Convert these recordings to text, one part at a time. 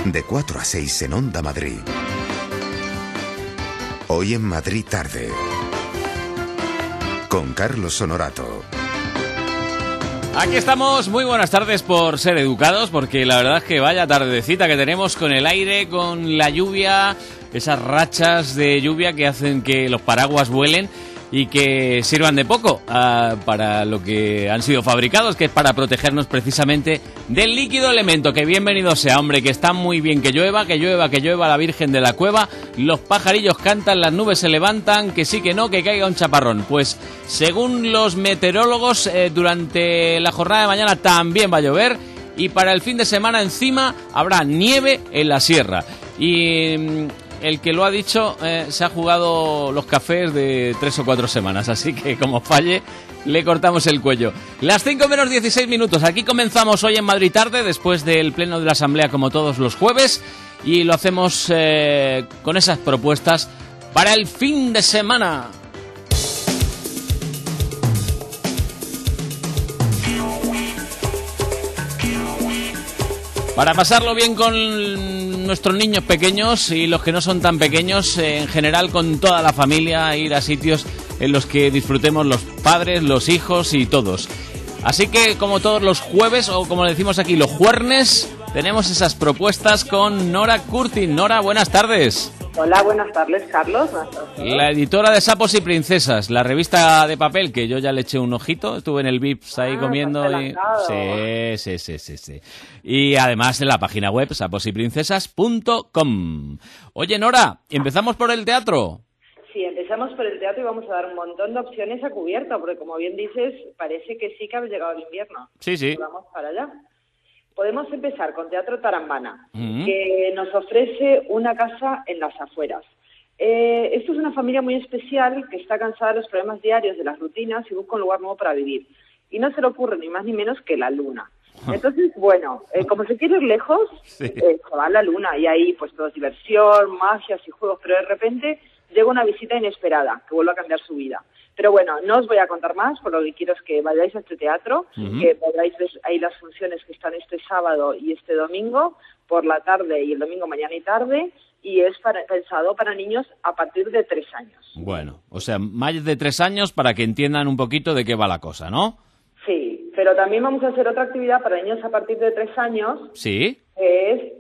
de 4 a 6 en Onda Madrid. Hoy en Madrid tarde, con Carlos Honorato. Aquí estamos, muy buenas tardes por ser educados, porque la verdad es que vaya tardecita que tenemos con el aire, con la lluvia, esas rachas de lluvia que hacen que los paraguas vuelen y que sirvan de poco para lo que han sido fabricados, que es para protegernos precisamente del líquido elemento. Que bienvenido sea, hombre, que está muy bien que llueva, que llueva, que llueva la Virgen de la Cueva, los pajarillos cantan, las nubes se levantan, que sí, que no, que caiga un chaparrón. Pues según los meteorólogos, durante la jornada de mañana también va a llover y para el fin de semana encima habrá nieve en la sierra. Y el que lo ha dicho se ha jugado los cafés de 3 o 4 semanas, así que como falle, le cortamos el cuello. Las 5 menos 16 minutos, aquí comenzamos hoy en Madrid tarde, después del pleno de la Asamblea como todos los jueves, y lo hacemos con esas propuestas para el fin de semana. Para pasarlo bien con nuestros niños pequeños y los que no son tan pequeños, en general con toda la familia, ir a sitios en los que disfrutemos los padres, los hijos y todos. Así que como todos los jueves, o como decimos aquí, los juernes, tenemos esas propuestas con Nora Curtin. Nora, buenas tardes. Hola, buenas tardes, Carlos. La editora de Sapos y Princesas, la revista de papel, que yo ya le eché un ojito, estuve en el Vips ahí comiendo. Y... Sí. Y además en la página web saposyprincesas.com. Oye, Nora, ¿empezamos por el teatro? Sí, empezamos por el teatro y vamos a dar un montón de opciones a cubierto, porque como bien dices, parece que sí que ha llegado el invierno. Sí. Vamos para allá. Podemos empezar con Teatro Tarambana, que nos ofrece una casa en las afueras. Esto es una familia muy especial que está cansada de los problemas diarios, de las rutinas y busca un lugar nuevo para vivir. Y no se le ocurre ni más ni menos que la luna. Entonces, bueno, como se quiere ir lejos, se va a la luna y ahí pues todo es diversión, magias y juegos, pero de repente llega una visita inesperada que vuelve a cambiar su vida. Pero bueno, no os voy a contar más, por lo que quiero es que vayáis a este teatro, que podráis ver ahí las funciones que están este sábado y este domingo, por la tarde y el domingo mañana y tarde, y es pensado para niños a partir de 3 años. Bueno, o sea, más de 3 años para que entiendan un poquito de qué va la cosa, ¿no? Sí, pero también vamos a hacer otra actividad para niños a partir de 3 años, Sí. que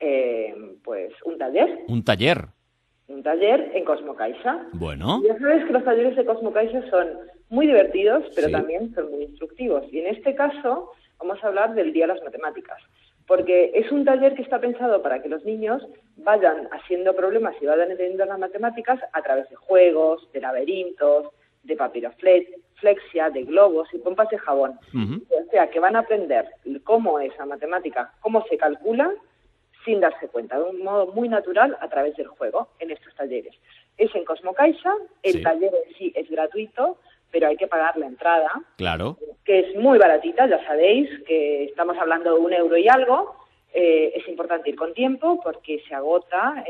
es pues un taller. Un taller. Un taller en Cosmocaixa. Bueno. Ya sabes que los talleres de Cosmocaixa son muy divertidos, pero Sí. también son muy instructivos. Y en este caso vamos a hablar del Día de las Matemáticas, porque es un taller que está pensado para que los niños vayan haciendo problemas y vayan entendiendo las matemáticas a través de juegos, de laberintos, de papiroflexia, de globos y pompas de jabón. O sea, que van a aprender cómo es la matemática, cómo se calcula, sin darse cuenta, de un modo muy natural a través del juego en estos talleres. Es en Cosmocaixa, el taller en sí es gratuito, pero hay que pagar la entrada, Claro. que es muy baratita, ya sabéis que estamos hablando de 1 euro y algo. Es importante ir con tiempo porque se agotan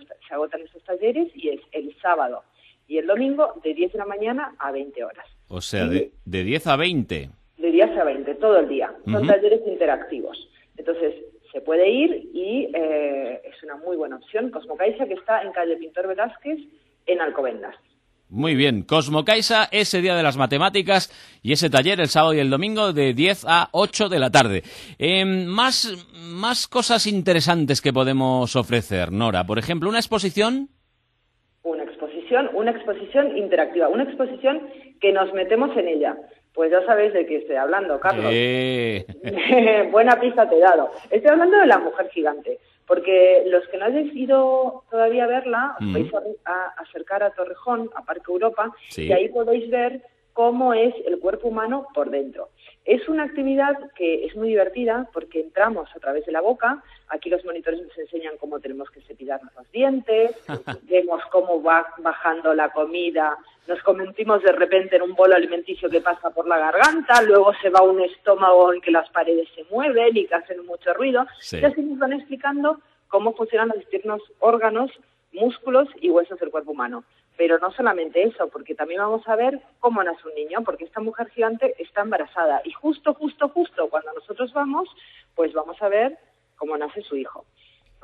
estos talleres y es el sábado y el domingo de 10 de la mañana a 20 horas. O sea, de 10 a 20. De 10 a 20, todo el día. Son talleres interactivos. Entonces, se puede ir y es una muy buena opción. Cosmocaixa, que está en calle Pintor Velázquez, en Alcobendas. Muy bien, Cosmocaixa, ese Día de las Matemáticas y ese taller el sábado y el domingo de 10 a 8 de la tarde. Más cosas interesantes que podemos ofrecer, Nora. Por ejemplo, una exposición. Una exposición interactiva, una exposición que nos metemos en ella. Pues ya sabéis de qué estoy hablando, Carlos. Buena pista te he dado. Estoy hablando de La Mujer Gigante, porque los que no hayáis ido todavía a verla, os vais a acercar a Torrejón, a Parque Europa, y ahí podéis ver cómo es el cuerpo humano por dentro. Es una actividad que es muy divertida porque entramos a través de la boca. Aquí los monitores nos enseñan cómo tenemos que cepillarnos los dientes, vemos cómo va bajando la comida, nos convertimos de repente en un bolo alimenticio que pasa por la garganta, luego se va a un estómago en que las paredes se mueven y que hacen mucho ruido. Y así nos van explicando cómo funcionan los distintos órganos, músculos y huesos del cuerpo humano. Pero no solamente eso, porque también vamos a ver cómo nace un niño, porque esta mujer gigante está embarazada y justo cuando nosotros vamos, pues vamos a ver cómo nace su hijo.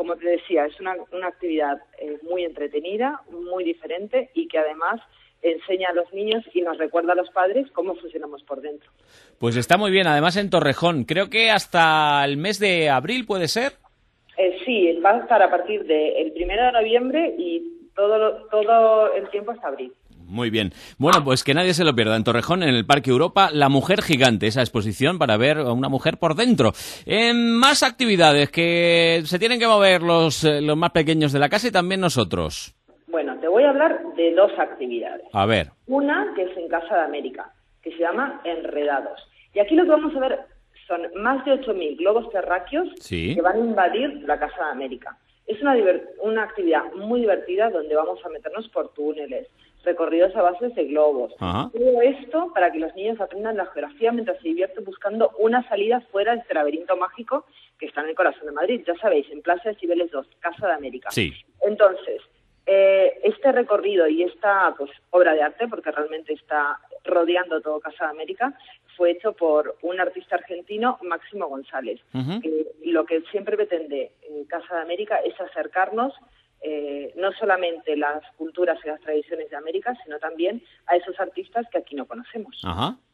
como te decía, es una actividad muy entretenida, muy diferente y que además enseña a los niños y nos recuerda a los padres cómo funcionamos por dentro. Pues está muy bien, además en Torrejón. Creo que hasta el mes de abril, ¿puede ser? Sí, va a estar a partir del 1 de noviembre y todo el tiempo hasta abril. Muy bien. Bueno, pues que nadie se lo pierda. En Torrejón, en el Parque Europa, La Mujer Gigante, esa exposición para ver a una mujer por dentro. Más actividades que se tienen que mover los más pequeños de la casa y también nosotros. Bueno, te voy a hablar de 2 actividades. A ver. Una que es en Casa de América, que se llama Enredados. Y aquí lo que vamos a ver son más de 8.000 globos terráqueos que van a invadir la Casa de América. Es una actividad muy divertida donde vamos a meternos por túneles, recorridos a bases de globos. Todo esto para que los niños aprendan la geografía mientras se divierten buscando una salida fuera de este laberinto mágico que está en el corazón de Madrid. Ya sabéis, en Plaza de Cibeles 2, Casa de América. Sí. Entonces, este recorrido y esta obra de arte, porque realmente está rodeando todo Casa de América, fue hecho por un artista argentino, Máximo González. Lo que siempre pretende Casa de América es acercarnos no solamente las culturas y las tradiciones de América, sino también a esos artistas que aquí no conocemos.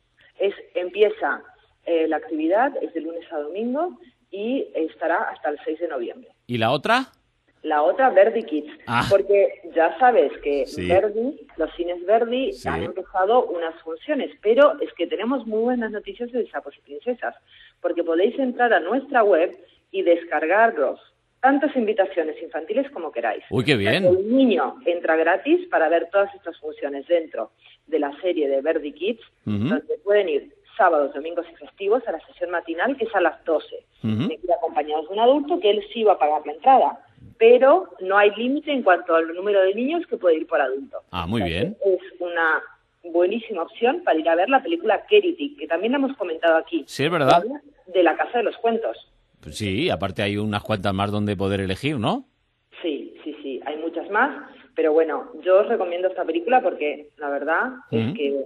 Empieza la actividad, es de lunes a domingo y estará hasta el 6 de noviembre. ¿Y la otra? La otra, Verdi Kids, porque ya sabes que Verdi, los cines Verdi han empezado unas funciones, pero es que tenemos muy buenas noticias de Sapos y Princesas, porque podéis entrar a nuestra web y descargaros tantas invitaciones infantiles como queráis. ¡Uy, qué bien! El niño entra gratis para ver todas estas funciones dentro de la serie de Verdi Kids, donde pueden ir sábados, domingos y festivos a la sesión matinal, que es a las 12. Tienen que ir acompañados de un adulto, que él sí va a pagar la entrada, pero no hay límite en cuanto al número de niños que puede ir por adulto. Muy bien. Es una buenísima opción para ir a ver la película Kerity, que también la hemos comentado aquí. Sí, es verdad. De la Casa de los Cuentos. Pues sí, aparte hay unas cuantas más donde poder elegir, ¿no? Sí, hay muchas más, pero bueno, yo os recomiendo esta película porque la verdad es que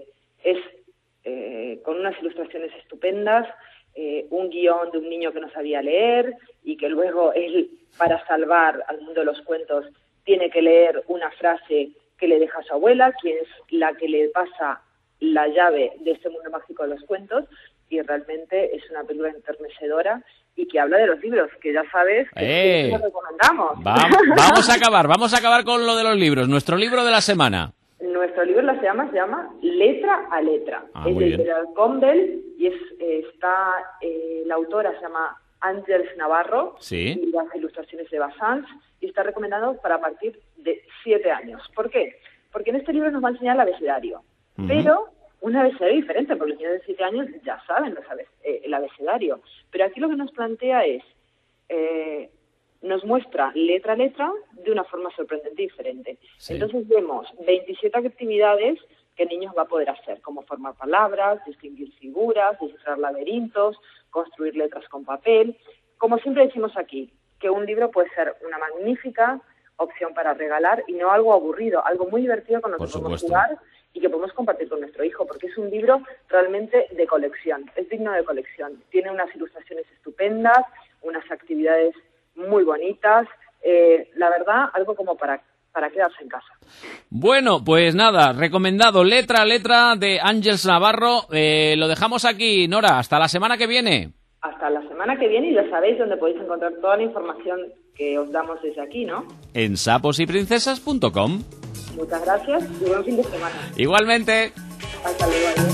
es con unas ilustraciones estupendas, un guión de un niño que no sabía leer y que luego él, para salvar al mundo de los cuentos, tiene que leer una frase que le deja a su abuela, quien es la que le pasa la llave de este mundo mágico de los cuentos, y realmente es una película enternecedora y que habla de los libros, que ya sabes que lo recomendamos. Vamos a acabar con lo de los libros. Nuestro libro de la semana. Nuestro libro se llama Letra a Letra. Es de Editorial Convel y está la autora se llama Ángeles Navarro y las ilustraciones de Bazans, y está recomendado para a partir de 7 años. ¿Por qué? Porque en este libro nos va a enseñar el abecedario, pero un abecedario diferente, porque los niños de 7 años ya saben el abecedario. Pero aquí lo que nos plantea es, nos muestra letra a letra de una forma sorprendente y diferente. Entonces vemos 27 actividades que el niño va a poder hacer, como formar palabras, distinguir figuras, descifrar laberintos, construir letras con papel. Como siempre decimos aquí, que un libro puede ser una magnífica opción para regalar y no algo aburrido, algo muy divertido con lo que podemos jugar y que podemos compartir con nuestro hijo, porque es un libro realmente de colección, es digno de colección. Tiene unas ilustraciones estupendas, unas actividades muy bonitas, la verdad, algo como para quedarse en casa. Bueno, pues nada, recomendado Letra a Letra de Ángeles Navarro. Lo dejamos aquí, Nora, hasta la semana que viene. Hasta la semana que viene, y ya sabéis dónde podéis encontrar toda la información que os damos desde aquí, ¿no? En saposyprincesas.com. Muchas gracias y buen fin de semana. Igualmente. Hasta luego. Adiós.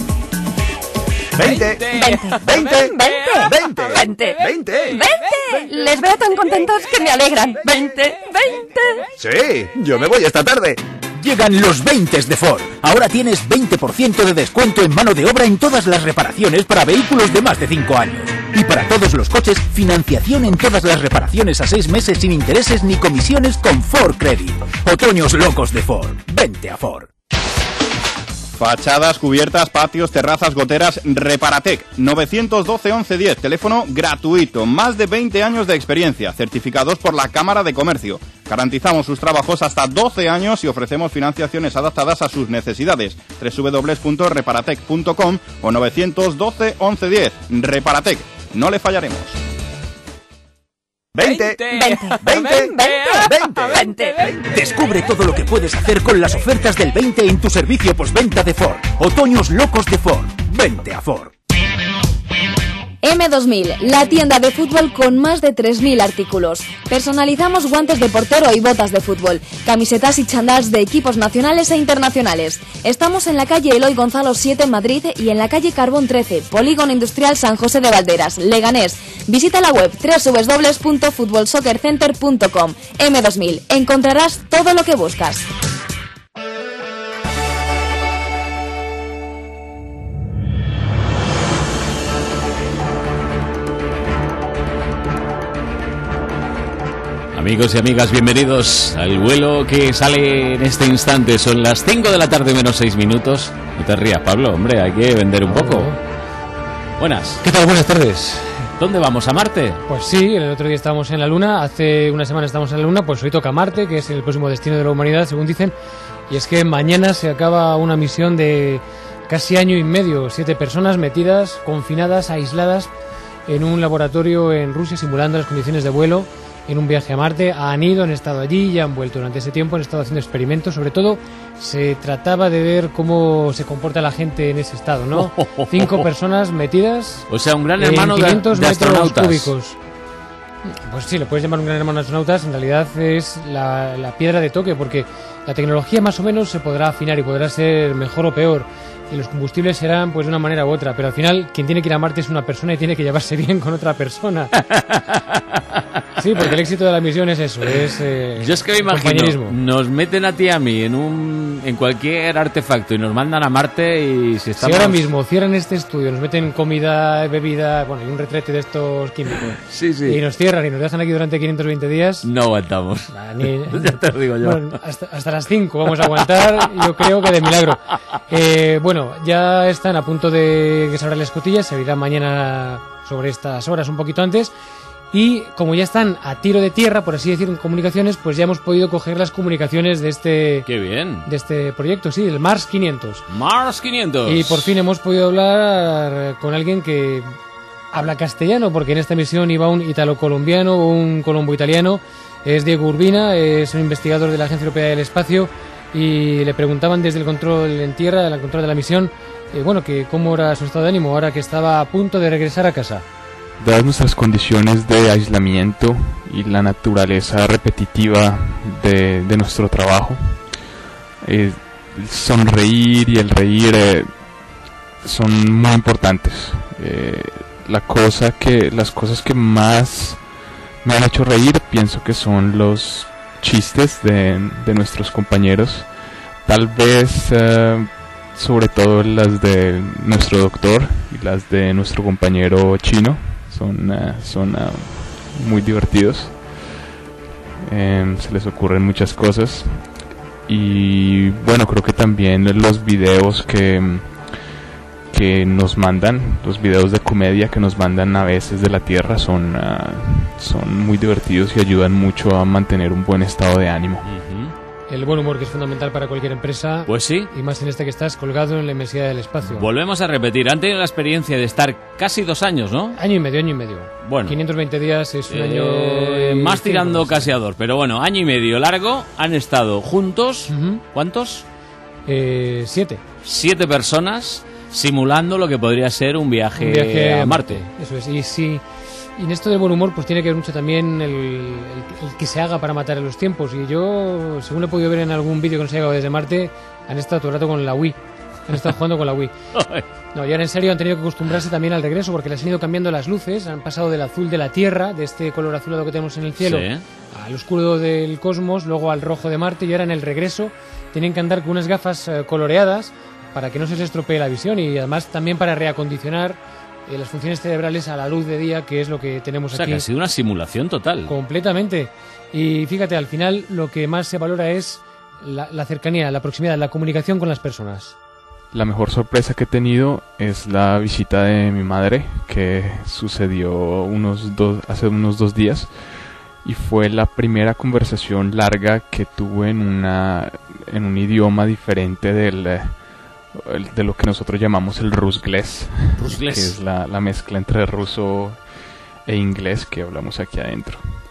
20. Les veo tan contentos que me alegran. 20. Sí, yo me voy esta tarde. Llegan los 20 de Ford. Ahora tienes 20% de descuento en mano de obra en todas las reparaciones para vehículos de más de 5 años. Y para todos los coches, financiación en todas las reparaciones a 6 meses sin intereses ni comisiones con Ford Credit. Otoños locos de Ford. Vente a Ford. Fachadas, cubiertas, patios, terrazas, goteras, Reparatec, 912 1110, teléfono gratuito, más de 20 años de experiencia, certificados por la Cámara de Comercio. Garantizamos sus trabajos hasta 12 años y ofrecemos financiaciones adaptadas a sus necesidades. www.reparatec.com o 912 1110. Reparatec, no le fallaremos. 20. 20. Descubre todo lo que puedes hacer con las ofertas del 20 en tu servicio postventa de Ford. Otoños locos de Ford. Vente a Ford. M2000, la tienda de fútbol con más de 3.000 artículos. Personalizamos guantes de portero y botas de fútbol, camisetas y chandals de equipos nacionales e internacionales. Estamos en la calle Eloy Gonzalo 7 en Madrid y en la calle Carbón 13, Polígono Industrial San José de Valderas, Leganés. Visita la web www.futbolsoccercenter.com. M2000, encontrarás todo lo que buscas. Amigos y amigas, bienvenidos al vuelo que sale en este instante. Son las 5 de la tarde menos 6 minutos. No te rías, Pablo, hombre, hay que vender un poco. Buenas. ¿Qué tal? Buenas tardes. ¿Dónde vamos? ¿A Marte? Pues sí, el otro día estábamos en la Luna, hace una semana estamos en la Luna, pues hoy toca Marte, que es el próximo destino de la humanidad, según dicen. Y es que mañana se acaba una misión de casi año y medio, 7 personas metidas, confinadas, aisladas en un laboratorio en Rusia, simulando las condiciones de vuelo en un viaje a Marte. Han estado allí y han vuelto. Durante ese tiempo han estado haciendo experimentos. Sobre todo se trataba de ver cómo se comporta la gente en ese estado, ¿no? 5 personas metidas. O sea, un gran hermano de 500 metros astronautas. Cúbicos. Pues sí, lo puedes llamar un gran hermano de astronautas. En realidad es la piedra de toque, porque la tecnología más o menos se podrá afinar y podrá ser mejor o peor. Y los combustibles serán pues de una manera u otra. Pero al final quien tiene que ir a Marte es una persona y tiene que llevarse bien con otra persona. Sí, porque el éxito de la misión es eso, es yo es que me imagino, nos meten a ti y a mí en cualquier artefacto y nos mandan a Marte y si estamos... Si ahora mismo cierran este estudio, nos meten comida, bebida, bueno, y un retrete de estos químicos, sí. Y nos cierran y nos dejan aquí durante 520 días... No aguantamos. Ya te lo digo yo. Bueno, hasta las 5 vamos a aguantar, yo creo que de milagro. Bueno, ya están a punto de que se abra la escotilla, se abrirá mañana sobre estas horas, un poquito antes. Y como ya están a tiro de tierra, por así decir, en comunicaciones, pues ya hemos podido coger las comunicaciones de este... ¡Qué bien! De este proyecto, sí, el Mars 500. ¡Mars 500! Y por fin hemos podido hablar con alguien que habla castellano, porque en esta misión iba un italo-colombiano, un colombo-italiano. Es Diego Urbina, es un investigador de la Agencia Europea del Espacio, y le preguntaban desde el control en tierra, el control de la misión, que cómo era su estado de ánimo ahora que estaba a punto de regresar a casa. Dadas nuestras condiciones de aislamiento y la naturaleza repetitiva de nuestro trabajo, el sonreír y el reír son muy importantes. Las cosas que más me han hecho reír pienso que son los chistes de nuestros compañeros, tal vez sobre todo las de nuestro doctor y las de nuestro compañero chino. Son muy divertidos, se les ocurren muchas cosas y bueno, creo que también los videos que nos mandan, los videos de comedia que nos mandan a veces de la Tierra son muy divertidos y ayudan mucho a mantener un buen estado de ánimo. El buen humor, que es fundamental para cualquier empresa. Pues sí. Y más en esta que estás colgado en la inmensidad del espacio. Volvemos a repetir, han tenido la experiencia de estar casi 2 años, ¿no? Año y medio. Bueno. 520 días es un año... Más tirando casi a 2, pero bueno, año y medio largo, han estado juntos. ¿Cuántos? 7. 7 personas simulando lo que podría ser un viaje a Marte. Eso es, y en esto del buen humor pues tiene que ver mucho también el que se haga para matar a los tiempos. Y yo, según he podido ver en algún vídeo que nos ha llegado desde Marte, han estado todo el rato con la Wii. Han estado jugando con la Wii. No, y ahora en serio han tenido que acostumbrarse también al regreso, porque les han ido cambiando las luces. Han pasado del azul de la Tierra, de este color azulado que tenemos en el cielo, sí, al oscuro del cosmos, luego al rojo de Marte, y ahora en el regreso tienen que andar con unas gafas coloreadas para que no se les estropee la visión, y además también para reacondicionar las funciones cerebrales a la luz de día, que es lo que tenemos aquí. O sea, que ha sido una simulación total. Completamente. Y fíjate, al final lo que más se valora es la cercanía, la proximidad, la comunicación con las personas. La mejor sorpresa que he tenido es la visita de mi madre, que sucedió hace unos 2 días, y fue la primera conversación larga que tuve en un idioma diferente de lo que nosotros llamamos el rusglés, que es la mezcla entre ruso e inglés que hablamos aquí adentro.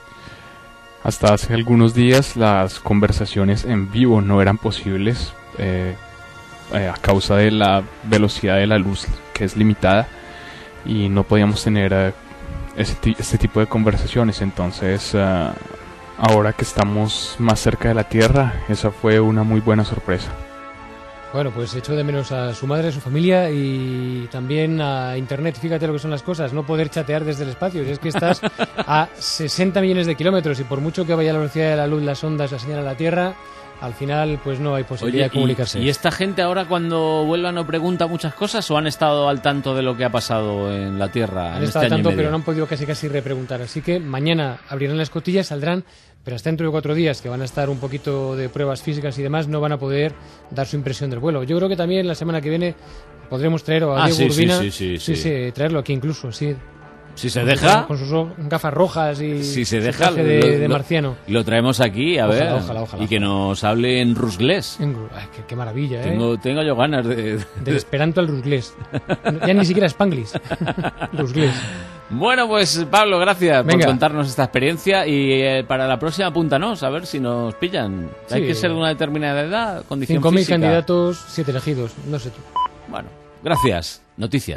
Hasta hace algunos días las conversaciones en vivo no eran posibles a causa de la velocidad de la luz, que es limitada, y no podíamos tener este tipo de conversaciones. Entonces, ahora que estamos más cerca de la Tierra, esa fue una muy buena sorpresa. Bueno, pues echo de menos a su madre, a su familia y también a Internet. Fíjate lo que son las cosas, no poder chatear desde el espacio. Si es que estás a 60 millones de kilómetros y por mucho que vaya a la velocidad de la luz, las ondas, la señal a la Tierra, al final pues no hay posibilidad de comunicarse. ¿Y esta gente ahora cuando vuelvan no pregunta muchas cosas o han estado al tanto de lo que ha pasado en la Tierra? Han estado al tanto, pero no han podido casi repreguntar. Así que mañana abrirán la escotilla, saldrán, pero hasta dentro de 4 días, que van a estar un poquito de pruebas físicas y demás, no van a poder dar su impresión del vuelo. Yo creo que también la semana que viene podremos traer a Diego Urbina. Sí, traerlo aquí incluso, sí. Si se deja, con sus gafas rojas y si se deja de marciano. Lo traemos aquí, ojalá, ojalá. Y que nos hable en rusglés. Qué maravilla, Tengo yo ganas del esperanto al rusglés. Ya ni siquiera Spanglish. Rusglés. Bueno, pues Pablo, gracias por contarnos esta experiencia y para la próxima apúntanos, a ver si nos pillan. Sí. Hay que ser de una determinada edad, condición 5.000 física. candidatos, 7 elegidos, no sé tú. Bueno, gracias. Noticias.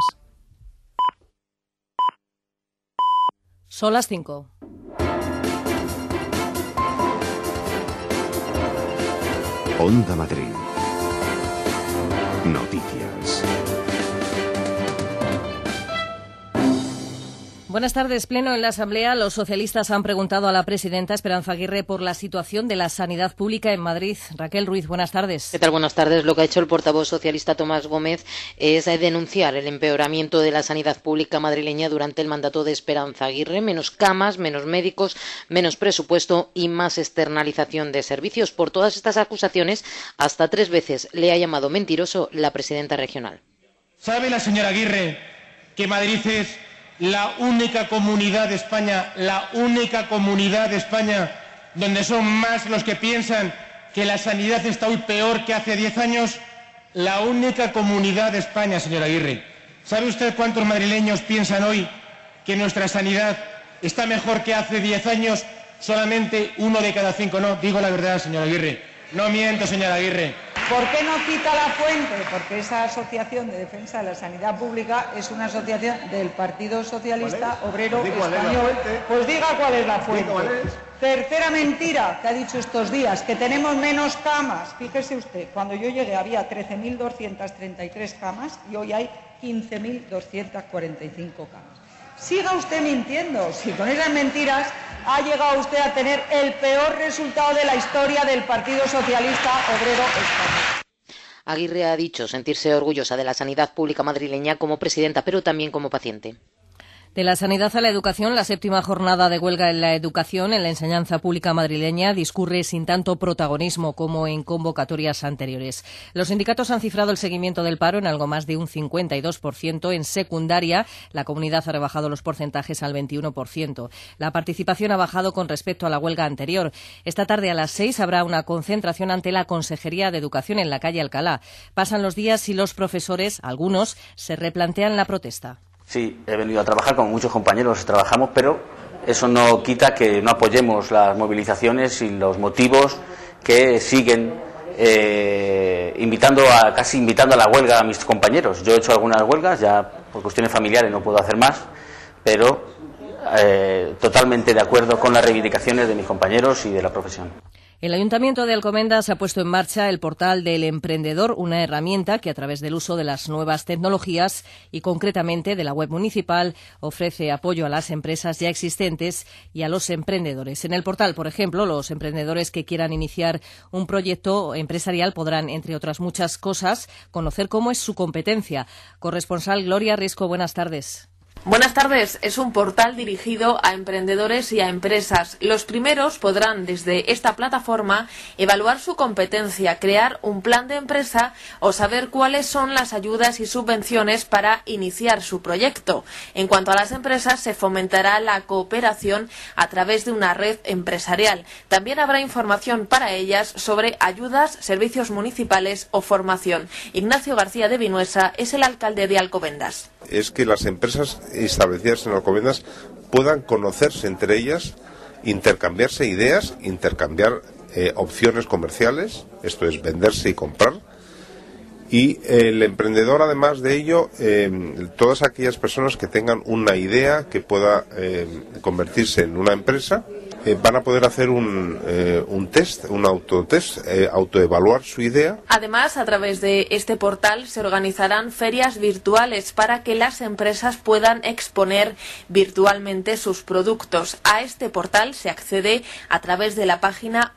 Son las 5. Onda Madrid. Noticias. Buenas tardes. Pleno en la Asamblea. Los socialistas han preguntado a la presidenta Esperanza Aguirre por la situación de la sanidad pública en Madrid. Raquel Ruiz, buenas tardes. ¿Qué tal? Buenas tardes. Lo que ha hecho el portavoz socialista Tomás Gómez es denunciar el empeoramiento de la sanidad pública madrileña durante el mandato de Esperanza Aguirre. Menos camas, menos médicos, menos presupuesto y más externalización de servicios. Por todas estas acusaciones, hasta 3 veces le ha llamado mentiroso la presidenta regional. ¿Sabe la señora Aguirre que Madrid es la única comunidad de España, donde son más los que piensan que la sanidad está hoy peor que hace 10 años? La única comunidad de España, señora Aguirre. ¿Sabe usted cuántos madrileños piensan hoy que nuestra sanidad está mejor que hace 10 años? Solamente 1 de cada 5. No, digo la verdad, señora Aguirre. No miento, señora Aguirre. ¿Por qué no cita la fuente? Porque esa asociación de defensa de la sanidad pública es una asociación del Partido Socialista Obrero Español. Pues diga cuál es la fuente. Tercera mentira que ha dicho estos días, que tenemos menos camas. Fíjese usted, cuando yo llegué había 13.233 camas y hoy hay 15.245 camas. Siga usted mintiendo, si con esas mentiras ha llegado usted a tener el peor resultado de la historia del Partido Socialista Obrero Español. Aguirre ha dicho sentirse orgullosa de la sanidad pública madrileña como presidenta, pero también como paciente. De la sanidad a la educación, la 7ª jornada de huelga en la educación en la enseñanza pública madrileña discurre sin tanto protagonismo como en convocatorias anteriores. Los sindicatos han cifrado el seguimiento del paro en algo más de un 52%. En secundaria, la comunidad ha rebajado los porcentajes al 21%. La participación ha bajado con respecto a la huelga anterior. Esta tarde a las 6 habrá una concentración ante la Consejería de Educación en la calle Alcalá. Pasan los días y los profesores, algunos, se replantean la protesta. Sí, he venido a trabajar, como muchos compañeros trabajamos, pero eso no quita que no apoyemos las movilizaciones y los motivos que siguen invitando a la huelga a mis compañeros. Yo he hecho algunas huelgas, ya por cuestiones familiares no puedo hacer más, pero totalmente de acuerdo con las reivindicaciones de mis compañeros y de la profesión. El Ayuntamiento de Alcobendas ha puesto en marcha el portal del emprendedor, una herramienta que a través del uso de las nuevas tecnologías y concretamente de la web municipal ofrece apoyo a las empresas ya existentes y a los emprendedores. En el portal, por ejemplo, los emprendedores que quieran iniciar un proyecto empresarial podrán, entre otras muchas cosas, conocer cómo es su competencia. Corresponsal Gloria Risco, buenas tardes. Buenas tardes. Es un portal dirigido a emprendedores y a empresas. Los primeros podrán, desde esta plataforma, evaluar su competencia, crear un plan de empresa o saber cuáles son las ayudas y subvenciones para iniciar su proyecto. En cuanto a las empresas, se fomentará la cooperación a través de una red empresarial. También habrá información para ellas sobre ayudas, servicios municipales o formación. Ignacio García de Vinuesa es el alcalde de Alcobendas. Es que las empresas establecidas en Alcobendas puedan conocerse entre ellas intercambiarse ideas, intercambiar opciones comerciales, esto es venderse y comprar. Y el emprendedor, además de ello, todas aquellas personas que tengan una idea que pueda convertirse en una empresa, van a poder hacer un test, un autotest, autoevaluar su idea. Además, a través de este portal se organizarán ferias virtuales para que las empresas puedan exponer virtualmente sus productos. A este portal se accede a través de la página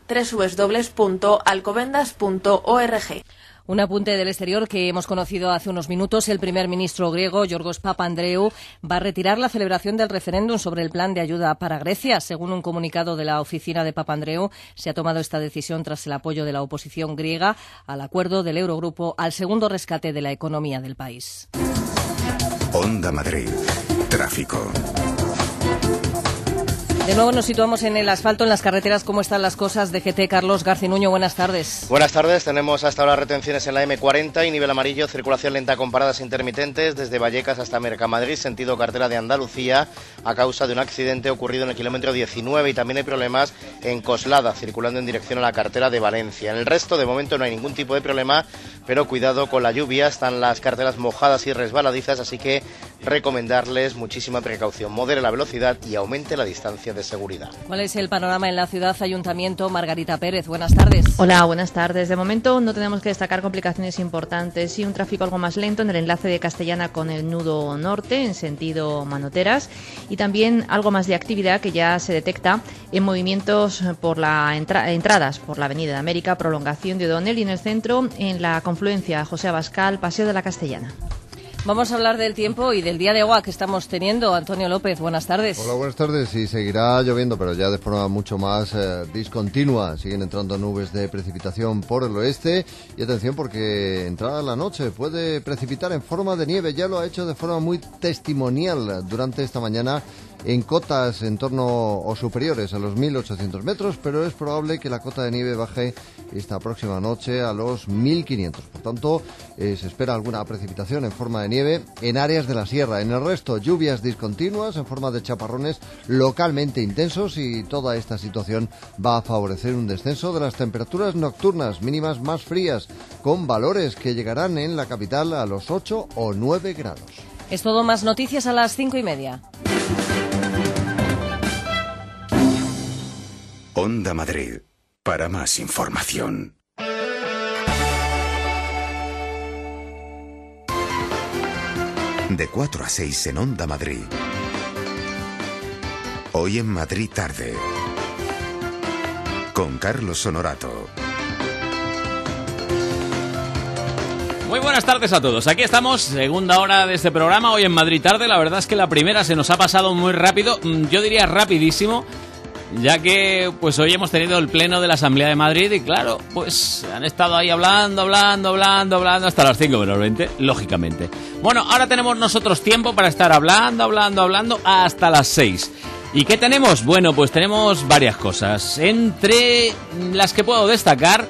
www.alcobendas.org. Un apunte del exterior que hemos conocido hace unos minutos. El primer ministro griego, Yorgos Papandreou, va a retirar la celebración del referéndum sobre el plan de ayuda para Grecia. Según un comunicado de la oficina de Papandreou, se ha tomado esta decisión tras el apoyo de la oposición griega al acuerdo del Eurogrupo al segundo rescate de la economía del país. Onda Madrid. Tráfico. De nuevo nos situamos en el asfalto, en las carreteras. ¿Cómo están las cosas? DGT, Carlos Garcinuño, buenas tardes. Buenas tardes, tenemos hasta ahora retenciones en la M40 y nivel amarillo, circulación lenta con paradas intermitentes desde Vallecas hasta Mercamadrid, sentido carretera de Andalucía, a causa de un accidente ocurrido en el kilómetro 19, y también hay problemas en Coslada, circulando en dirección a la carretera de Valencia. En el resto, de momento, no hay ningún tipo de problema, pero cuidado con la lluvia, están las carreteras mojadas y resbaladizas, así que recomendarles muchísima precaución, modere la velocidad y aumente la distancia de seguridad. ¿Cuál es el panorama en la ciudad? Ayuntamiento, Margarita Pérez, buenas tardes. Hola, buenas tardes. De momento no tenemos que destacar complicaciones importantes y un tráfico algo más lento en el enlace de Castellana con el nudo norte en sentido Manoteras, y también algo más de actividad que ya se detecta en movimientos por la entradas por la Avenida de América, prolongación de O'Donnell, y en el centro en la confluencia José Abascal, Paseo de la Castellana. Vamos a hablar del tiempo y del día de agua que estamos teniendo. Antonio López, buenas tardes. Hola, buenas tardes. Sí, seguirá lloviendo, pero ya de forma mucho más discontinua. Siguen entrando nubes de precipitación por el oeste. Y atención, porque entrada la noche puede precipitar en forma de nieve. Ya lo ha hecho de forma muy testimonial durante esta mañana en cotas en torno o superiores a los 1.800 metros, pero es probable que la cota de nieve baje esta próxima noche a los 1.500. Por tanto, se espera alguna precipitación en forma de nieve en áreas de la sierra. En el resto, lluvias discontinuas en forma de chaparrones localmente intensos, y toda esta situación va a favorecer un descenso de las temperaturas nocturnas mínimas más frías, con valores que llegarán en la capital a los 8 o 9 grados. Es todo, más noticias a las 5:30. Onda Madrid. Para más información. De 4 a 6 en Onda Madrid. Hoy en Madrid tarde. Con Carlos Honorato. Muy buenas tardes a todos. Aquí estamos, segunda hora de este programa, hoy en Madrid tarde. La verdad es que la primera se nos ha pasado muy rápido, yo diría rapidísimo, ya que pues hoy hemos tenido el pleno de la Asamblea de Madrid y claro, pues han estado ahí hablando hasta las 5 menos 20, lógicamente. Bueno, ahora tenemos nosotros tiempo para estar hablando hasta las 6. ¿Y qué tenemos? Bueno, pues tenemos varias cosas, entre las que puedo destacar.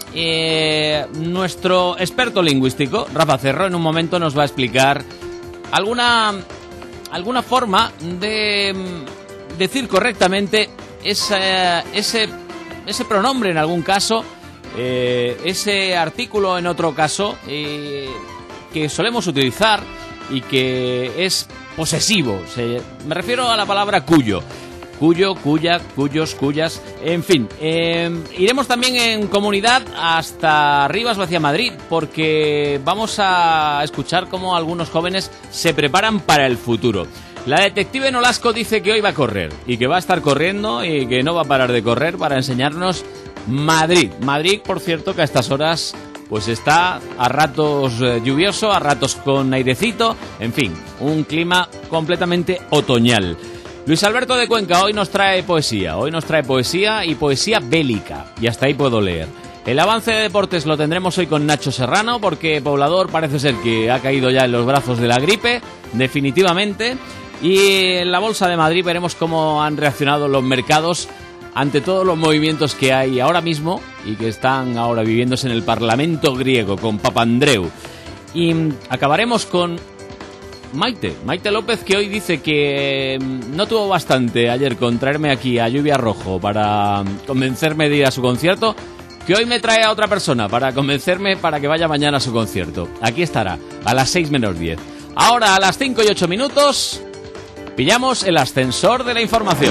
Nuestro experto lingüístico, Rafa Cerro, en un momento nos va a explicar alguna forma de decir correctamente ese pronombre en algún caso, ese artículo en otro caso, que solemos utilizar y que es posesivo. Me refiero a la palabra cuyo. Cuyo, cuya, cuyos, cuyas, en fin. Iremos también en comunidad hasta Rivas o hacia Madrid, porque vamos a escuchar cómo algunos jóvenes se preparan para el futuro. La detective Nolasco dice que hoy va a correr, y que va a estar corriendo, y que no va a parar de correr para enseñarnos Madrid. Madrid, por cierto, que a estas horas pues está a ratos lluvioso, a ratos con airecito, en fin, un clima completamente otoñal. Luis Alberto de Cuenca hoy nos trae poesía y poesía bélica, y hasta ahí puedo leer. El avance de deportes lo tendremos hoy con Nacho Serrano, porque Poblador parece ser que ha caído ya en los brazos de la gripe, definitivamente, y en la Bolsa de Madrid veremos cómo han reaccionado los mercados ante todos los movimientos que hay ahora mismo y que están ahora viviéndose en el Parlamento griego con Papandreou. Y acabaremos con Maite López, que hoy dice que no tuvo bastante ayer con traerme aquí a Lluvia Rojo para convencerme de ir a su concierto, que hoy me trae a otra persona para convencerme para que vaya mañana a su concierto. Aquí estará, a las 6 menos 10. Ahora, a las 5 y 8 minutos, pillamos el ascensor de la información.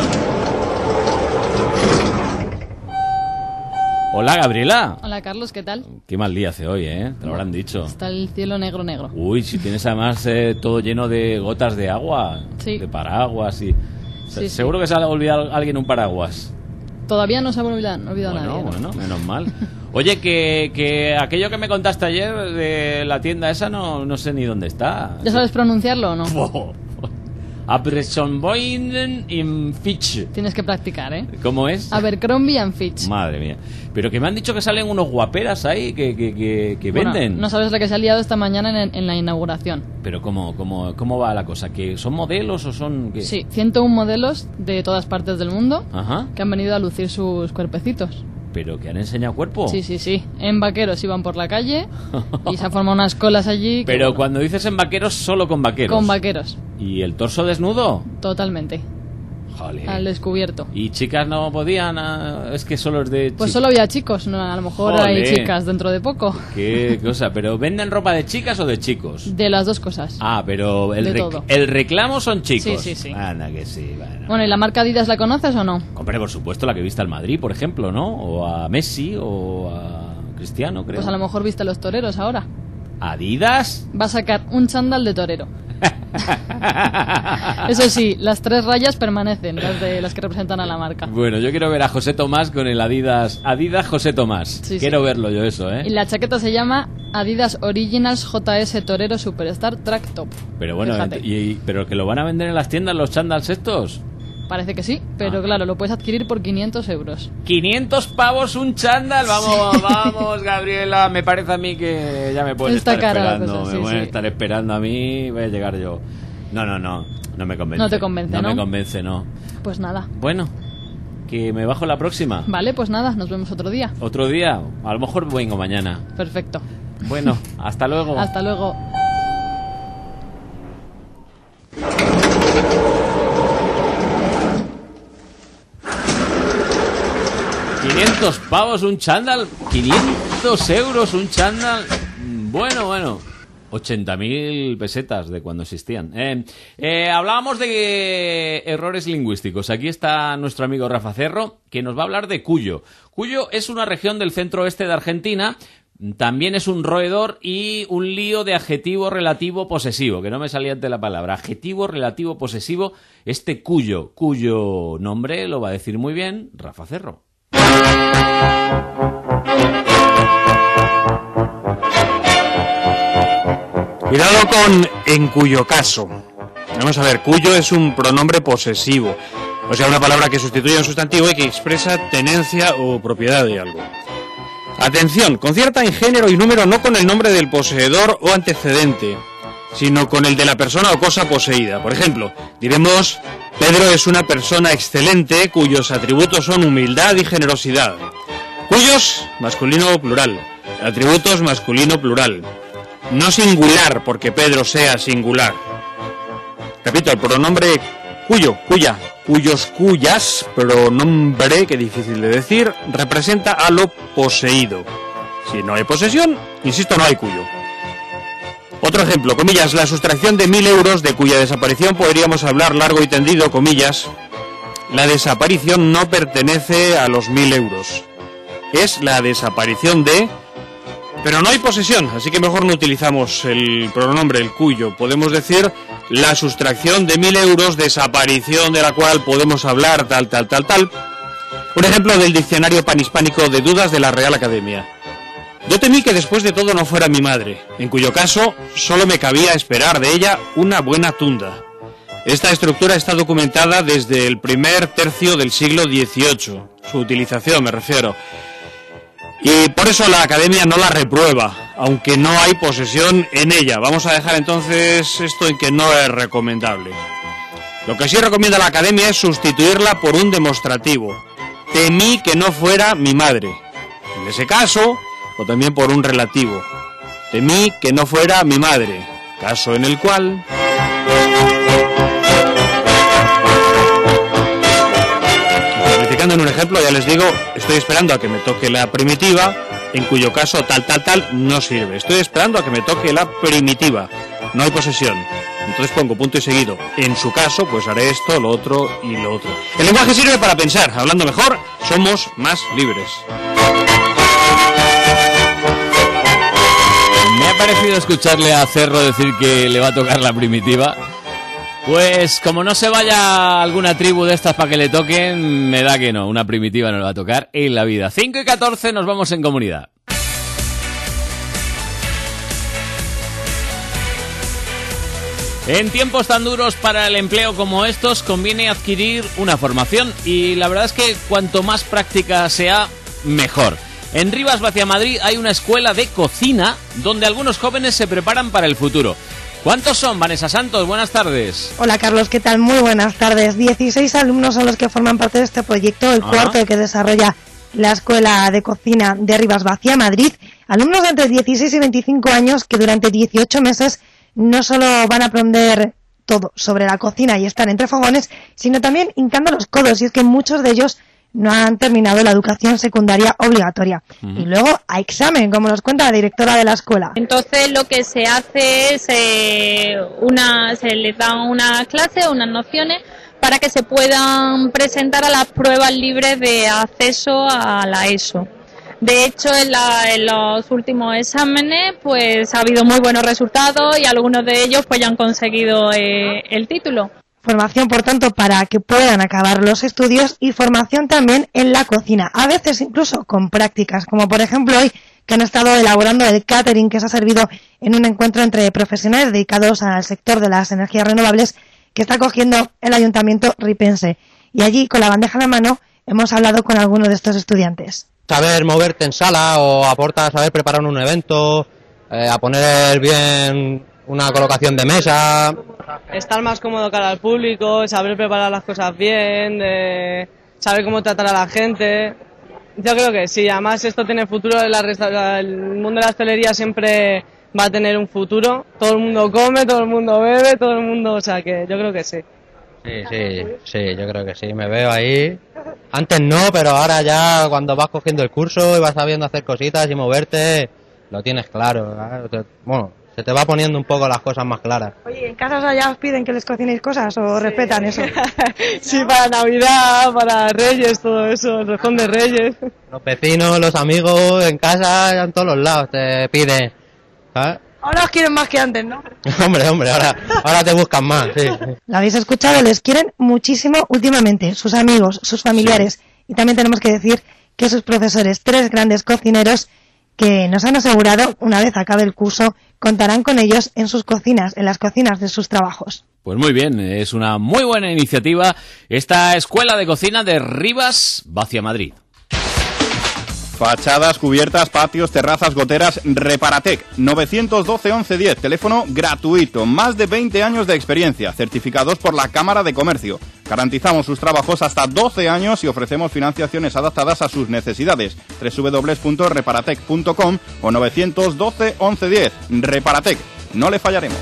Hola, Gabriela. Hola, Carlos, ¿qué tal? Qué mal día hace hoy, ¿eh? Te lo habrán dicho. Está el cielo negro. Uy, si tienes además todo lleno de gotas de agua, sí. De paraguas y... Sí, seguro que se ha olvidado alguien un paraguas. Todavía no se ha olvidado nadie. Bueno, menos mal. Oye, que aquello que me contaste ayer de la tienda esa no sé ni dónde está. ¿Ya sabes pronunciarlo o no? Abercrombie and Fitch. Tienes que practicar, ¿eh? ¿Cómo es? Abercrombie and Fitch. Madre mía. Pero que me han dicho que salen unos guaperas ahí que venden. No sabes la que se ha liado esta mañana en la inauguración. Pero ¿cómo va la cosa? ¿Que son modelos o son...? ¿qué? Sí, 101 modelos de todas partes del mundo. Ajá. Que han venido a lucir sus cuerpecitos. ¿Pero que han enseñado cuerpo? Sí. En vaqueros iban por la calle y se han formado unas colas allí. Pero cuando dices en vaqueros, solo con vaqueros. Con vaqueros. ¿Y el torso desnudo? Totalmente. Jolín. Al descubierto. ¿Y chicas no podían? Es que solo es de... Pues solo había chicos, ¿no? A lo mejor hay chicas dentro de poco. Qué cosa, ¿pero venden ropa de chicas o de chicos? De las dos cosas. Ah, pero el reclamo son chicos. Sí. Anda que sí, Bueno, ¿y la marca Adidas la conoces o no? Hombre, por supuesto, la que viste al Madrid, por ejemplo, ¿no? O a Messi o a Cristiano, creo. Pues a lo mejor viste a los toreros ahora. ¿Adidas? Va a sacar un chándal de torero. Eso sí, las 3 rayas permanecen, las que representan a la marca. Bueno, yo quiero ver a José Tomás con el Adidas José Tomás. Quiero verlo yo eso, ¿eh? Y la chaqueta se llama Adidas Originals JS Torero Superstar Track Top. Pero bueno, ¿pero que lo van a vender en las tiendas los chándals estos? Parece que sí, pero claro, lo puedes adquirir por 500 euros. 500 pavos un chándal. Vamos, Gabriela. Me parece a mí que ya me pueden estar esperando. Me pueden estar esperando a mí. Voy a llegar yo. No me convence. No te convence, ¿no? No me convence, no. Pues nada. Bueno, que me bajo la próxima. Vale, pues nada, nos vemos otro día. ¿Otro día? A lo mejor vengo mañana. Perfecto. Bueno, hasta luego. Hasta luego. £500 un chándal, 500 euros un chándal. Bueno, 80.000 pesetas de cuando existían. Hablábamos de errores lingüísticos. Aquí está nuestro amigo Rafa Cerro, que nos va a hablar de Cuyo. Cuyo es una región del centro-oeste de Argentina. También es un roedor y un lío de adjetivo relativo posesivo, que no me salía ante la palabra. Adjetivo relativo posesivo, cuyo nombre lo va a decir muy bien Rafa Cerro. Cuidado con en cuyo caso. Vamos a ver, cuyo es un pronombre posesivo, o sea, una palabra que sustituye a un sustantivo y que expresa tenencia o propiedad de algo. Atención, concierta en género y número no con el nombre del poseedor o antecedente, sino con el de la persona o cosa poseída. Por ejemplo, diremos: Pedro es una persona excelente cuyos atributos son humildad y generosidad. Cuyos, masculino o plural. Atributos, masculino plural. No singular, porque Pedro sea singular. Repito, el pronombre cuyo, cuya, cuyos, cuyas, pronombre, que difícil de decir, representa a lo poseído. Si no hay posesión, insisto, no hay cuyo. Otro ejemplo, comillas, la sustracción de 1.000 euros de cuya desaparición podríamos hablar largo y tendido, comillas. La desaparición no pertenece a los 1.000 euros. Es la desaparición de... Pero no hay posesión, así que mejor no utilizamos el pronombre, el cuyo. Podemos decir la sustracción de 1.000 euros, desaparición de la cual podemos hablar tal. Un ejemplo del diccionario panhispánico de dudas de la Real Academia. Yo temí que después de todo no fuera mi madre, en cuyo caso solo me cabía esperar de ella una buena tunda. Esta estructura está documentada desde el primer tercio del siglo XVIII, su utilización me refiero. Y por eso la Academia no la reprueba, aunque no hay posesión en ella. Vamos a dejar entonces esto en que no es recomendable. Lo que sí recomienda la Academia es sustituirla por un demostrativo. Temí que no fuera mi madre. En ese caso, o también por un relativo. Temí que no fuera mi madre. Caso en el cual... ya les digo, estoy esperando a que me toque la primitiva, en cuyo caso tal no sirve. Estoy esperando a que me toque la primitiva, no hay posesión. Entonces pongo punto y seguido. En su caso, pues haré esto, lo otro y lo otro. El lenguaje sirve para pensar. Hablando mejor, somos más libres. Me ha parecido escucharle a Cerro decir que le va a tocar la primitiva. Pues como no se vaya alguna tribu de estas para que le toquen, me da que no, una primitiva no le va a tocar en la vida. 5:14, nos vamos en comunidad. En tiempos tan duros para el empleo como estos, conviene adquirir una formación y la verdad es que cuanto más práctica sea, mejor. En Rivas Vaciamadrid hay una escuela de cocina donde algunos jóvenes se preparan para el futuro. ¿Cuántos son, Vanessa Santos? Buenas tardes. Hola, Carlos, ¿qué tal? Muy buenas tardes. 16 alumnos son los que forman parte de este proyecto, el cuarto que desarrolla la Escuela de Cocina de Rivas Vaciamadrid. Alumnos de entre 16 y 25 años que durante 18 meses no solo van a aprender todo sobre la cocina y estar entre fogones, sino también hincando los codos, y es que muchos de ellos no han terminado la educación secundaria obligatoria. Y luego a examen, como nos cuenta la directora de la escuela. Entonces lo que se hace es se les da una clase, unas nociones, para que se puedan presentar a las pruebas libres de acceso a la ESO. De hecho, en los últimos exámenes pues ha habido muy buenos resultados y algunos de ellos pues ya han conseguido el título. Formación, por tanto, para que puedan acabar los estudios y formación también en la cocina, a veces incluso con prácticas, como por ejemplo hoy que han estado elaborando el catering que se ha servido en un encuentro entre profesionales dedicados al sector de las energías renovables que está cogiendo el ayuntamiento ripense. Y allí, con la bandeja en la mano, hemos hablado con algunos de estos estudiantes. Saber moverte en sala o aporta saber preparar un evento, a poner bien una colocación de mesa. Estar más cómodo cara al público, saber preparar las cosas bien, saber cómo tratar a la gente. Yo creo que sí, además esto tiene futuro, el mundo de la hostelería siempre va a tener un futuro. Todo el mundo come, todo el mundo bebe, todo el mundo, o sea que yo creo que sí. Sí, yo creo que sí, me veo ahí. Antes no, pero ahora ya cuando vas cogiendo el curso y vas sabiendo hacer cositas y moverte, lo tienes claro. Bueno, se te va poniendo un poco las cosas más claras. Oye, ¿en casa ya os piden que les cocinéis cosas o respetan eso? Sí, para Navidad, para Reyes, todo eso, el rejón de Reyes. Los vecinos, los amigos, en casa, en todos los lados te piden, ¿sabes? Ahora os quieren más que antes, ¿no? Hombre, ahora te buscan más, sí. Lo habéis escuchado, les quieren muchísimo últimamente, sus amigos, sus familiares, sí. Y también tenemos que decir que sus profesores, 3 grandes cocineros que nos han asegurado, una vez acabe el curso, contarán con ellos en sus cocinas, en las cocinas de sus trabajos. Pues muy bien, es una muy buena iniciativa esta Escuela de Cocina de Rivas Vaciamadrid. Fachadas, cubiertas, patios, terrazas, goteras, Reparatec, 912 1110, teléfono gratuito, más de 20 años de experiencia, certificados por la Cámara de Comercio. Garantizamos sus trabajos hasta 12 años y ofrecemos financiaciones adaptadas a sus necesidades. www.reparatec.com o 912 1110. Reparatec, no le fallaremos.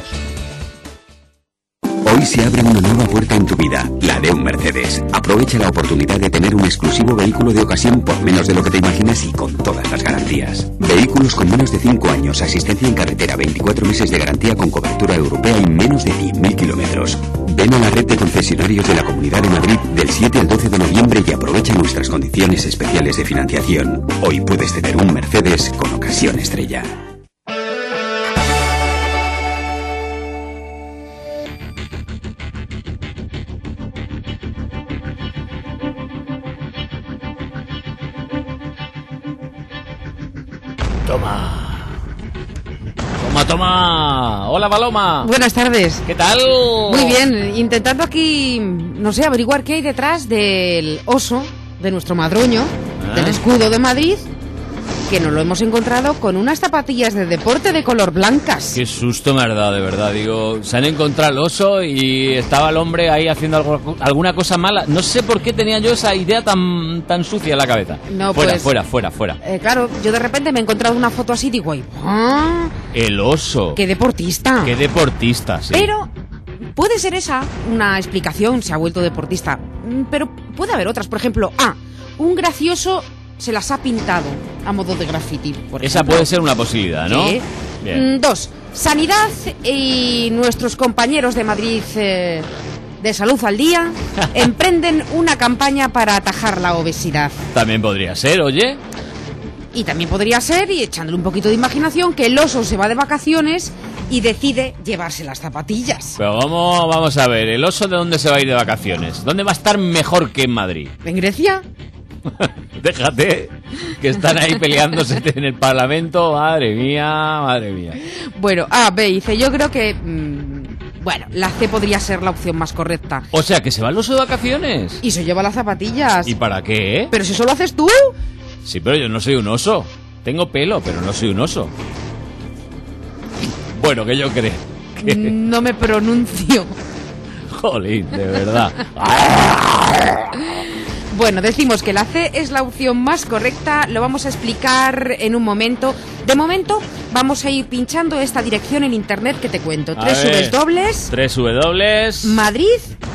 Hoy se abre una nueva puerta en tu vida, la de un Mercedes. Aprovecha la oportunidad de tener un exclusivo vehículo de ocasión por menos de lo que te imaginas y con todas las garantías. Vehículos con menos de 5 años, asistencia en carretera, 24 meses de garantía con cobertura europea y menos de 100.000 kilómetros. Ven a la red de concesionarios de la Comunidad de Madrid del 7 al 12 de noviembre y aprovecha nuestras condiciones especiales de financiación. Hoy puedes tener un Mercedes con ocasión estrella. Toma. Hola, Paloma. Buenas tardes. ¿Qué tal? Muy bien, intentando aquí, no sé, averiguar qué hay detrás del oso de nuestro madroño, del escudo de Madrid, que nos lo hemos encontrado con unas zapatillas de deporte de color blancas. Qué susto me ha dado, de verdad. Digo, se han encontrado el oso y estaba el hombre ahí haciendo alguna cosa mala. No sé por qué tenía yo esa idea tan sucia en la cabeza. No, fuera. Claro, yo de repente me he encontrado una foto así y digo, ¡ah! El oso. ¡Qué deportista! ¡Qué deportista, sí! Pero puede ser esa una explicación, se ha vuelto deportista. Pero puede haber otras, por ejemplo, un gracioso se las ha pintado a modo de graffiti, por Esa ejemplo. puede ser una posibilidad, ¿no? Sí. Bien. 2. Sanidad y nuestros compañeros de Madrid de Salud al Día emprenden una campaña para atajar la obesidad. También podría ser, oye. Y también podría ser, y echándole un poquito de imaginación, que el oso se va de vacaciones y decide llevarse las zapatillas. Pero vamos a ver, ¿el oso de dónde se va a ir de vacaciones? ¿Dónde va a estar mejor que en Madrid? ¿En Grecia? Déjate, que están ahí peleándose en el Parlamento. Madre mía, madre mía. Bueno, A, B y C. Yo creo que... bueno, la C podría ser la opción más correcta. O sea, que se va el oso de vacaciones. Y se lleva las zapatillas. ¿Y para qué? Pero si eso lo haces tú. Sí, pero yo no soy un oso. Tengo pelo, pero no soy un oso. Bueno, que yo creo que... No me pronuncio. Jolín, de verdad. Bueno, decimos que la C es la opción más correcta. Lo vamos a explicar en un momento. De momento, vamos a ir pinchando esta dirección en internet que te cuento. www. Madrid.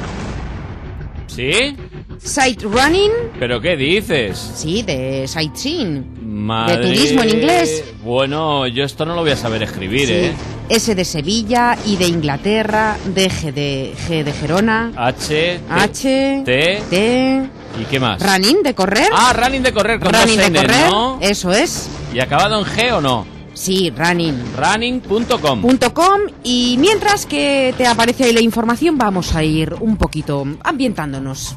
¿Sí? Sight Running. ¿Pero qué dices? Sí, de sightseeing. Madrid... De turismo en inglés. Bueno, yo esto no lo voy a saber escribir, Sí. ¿eh? S de Sevilla, I de Inglaterra, G de Gerona, H, T, ¿y qué más? Running de correr. Ah, running de correr con Running dos de N, correr, ¿no? eso es. ¿Y acabado en G o no? Sí, running. Running.com. Y mientras que te aparece ahí la información, vamos a ir un poquito ambientándonos.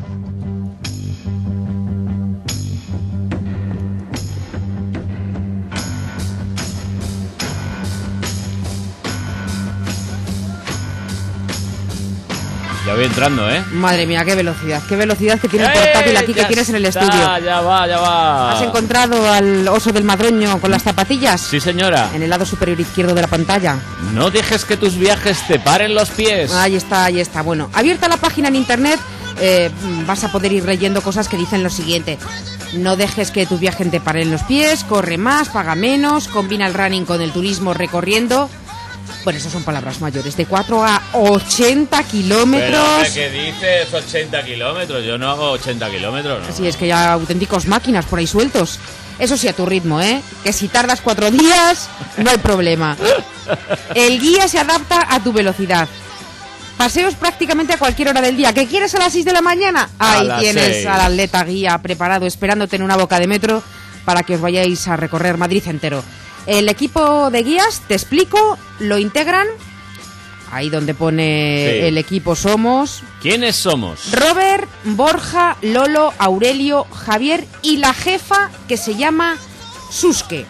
Ya voy entrando, ¿eh? Madre mía, qué velocidad que tiene el portátil aquí que tienes en el estudio. Ya va. ¿Has encontrado al oso del Madroño con las zapatillas? Sí, señora. En el lado superior izquierdo de la pantalla. No dejes que tus viajes te paren los pies. Ahí está. Bueno, abierta la página en internet, vas a poder ir leyendo cosas que dicen lo siguiente. No dejes que tu viaje te paren los pies, corre más, paga menos, combina el running con el turismo recorriendo. Bueno, esas son palabras mayores. De 4 a 80 kilómetros. Pero, ¿qué dices? 80 kilómetros. Yo no hago 80 kilómetros, ¿no? Sí, es que hay auténticos máquinas por ahí sueltos. Eso sí, a tu ritmo, ¿eh? Que si tardas 4 días, no hay problema. El guía se adapta a tu velocidad. Paseos prácticamente a cualquier hora del día. ¿Qué quieres a las 6 de la mañana? Ahí tienes 6. al atleta guía preparado, esperándote en una boca de metro para que os vayáis a recorrer Madrid entero. El equipo de guías, te explico, lo integran. Ahí donde pone el equipo somos. ¿Quiénes somos? Robert, Borja, Lolo, Aurelio, Javier y la jefa que se llama Suske.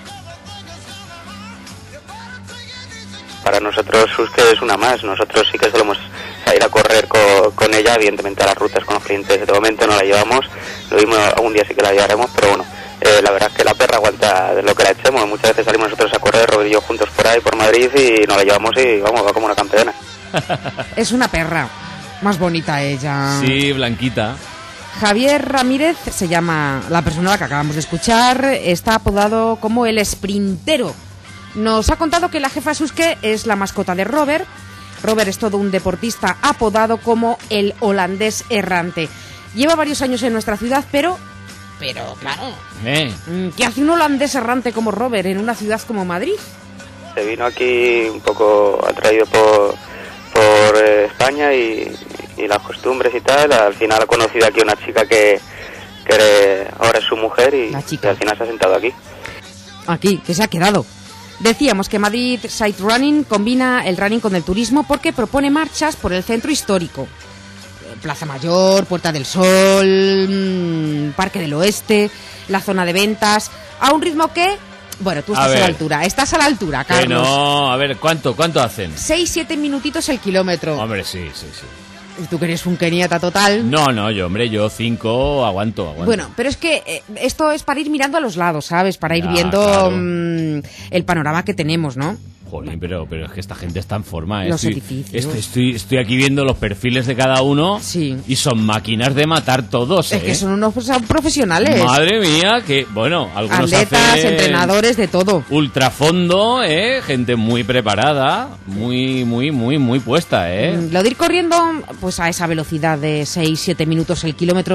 Para nosotros Suske es una más. Nosotros sí que solemos ir a correr con ella, evidentemente a las rutas con los clientes. De momento no la llevamos, lo mismo algún día sí que la llevaremos, pero bueno. La verdad es que la perra aguanta de lo que la echemos. Muchas veces salimos nosotros a correr, Robert y yo juntos por ahí, por Madrid, y nos la llevamos y vamos, va como una campeona. Es una perra. Más bonita ella. Sí, blanquita. Javier Ramírez se llama la persona a la que acabamos de escuchar. Está apodado como el sprintero. Nos ha contado que la jefa Suske es la mascota de Robert. Robert es todo un deportista apodado como el holandés errante. Lleva varios años en nuestra ciudad, pero claro, ¿qué hace un holandés errante como Robert en una ciudad como Madrid? Se vino aquí un poco atraído por España y las costumbres y tal. Al final ha conocido aquí una chica que ahora es su mujer y al final se ha sentado aquí. Aquí, que se ha quedado. Decíamos que Madrid Sight Running combina el running con el turismo porque propone marchas por el centro histórico. Plaza Mayor, Puerta del Sol, Parque del Oeste, la zona de ventas, a un ritmo que... Bueno, tú estás a la altura. Estás a la altura, Carlos. Que no, a ver, ¿cuánto hacen? 6-7 minutitos el kilómetro. Hombre, sí. ¿Y tú que eres un keniata total? No, yo 5 aguanto. Bueno, pero es que esto es para ir mirando a los lados, ¿sabes? Para ir viendo claro. El panorama que tenemos, ¿no? Jolín, pero es que esta gente está en forma, ¿eh? Los edificios. Estoy aquí viendo los perfiles de cada uno y son máquinas de matar todos, ¿eh? Es que son unos profesionales. Madre mía, que, bueno, algunos atletas, hacen entrenadores, de todo. Ultrafondo, gente muy preparada, muy puesta, Lo de ir corriendo, pues a esa velocidad de 6-7 minutos el kilómetro,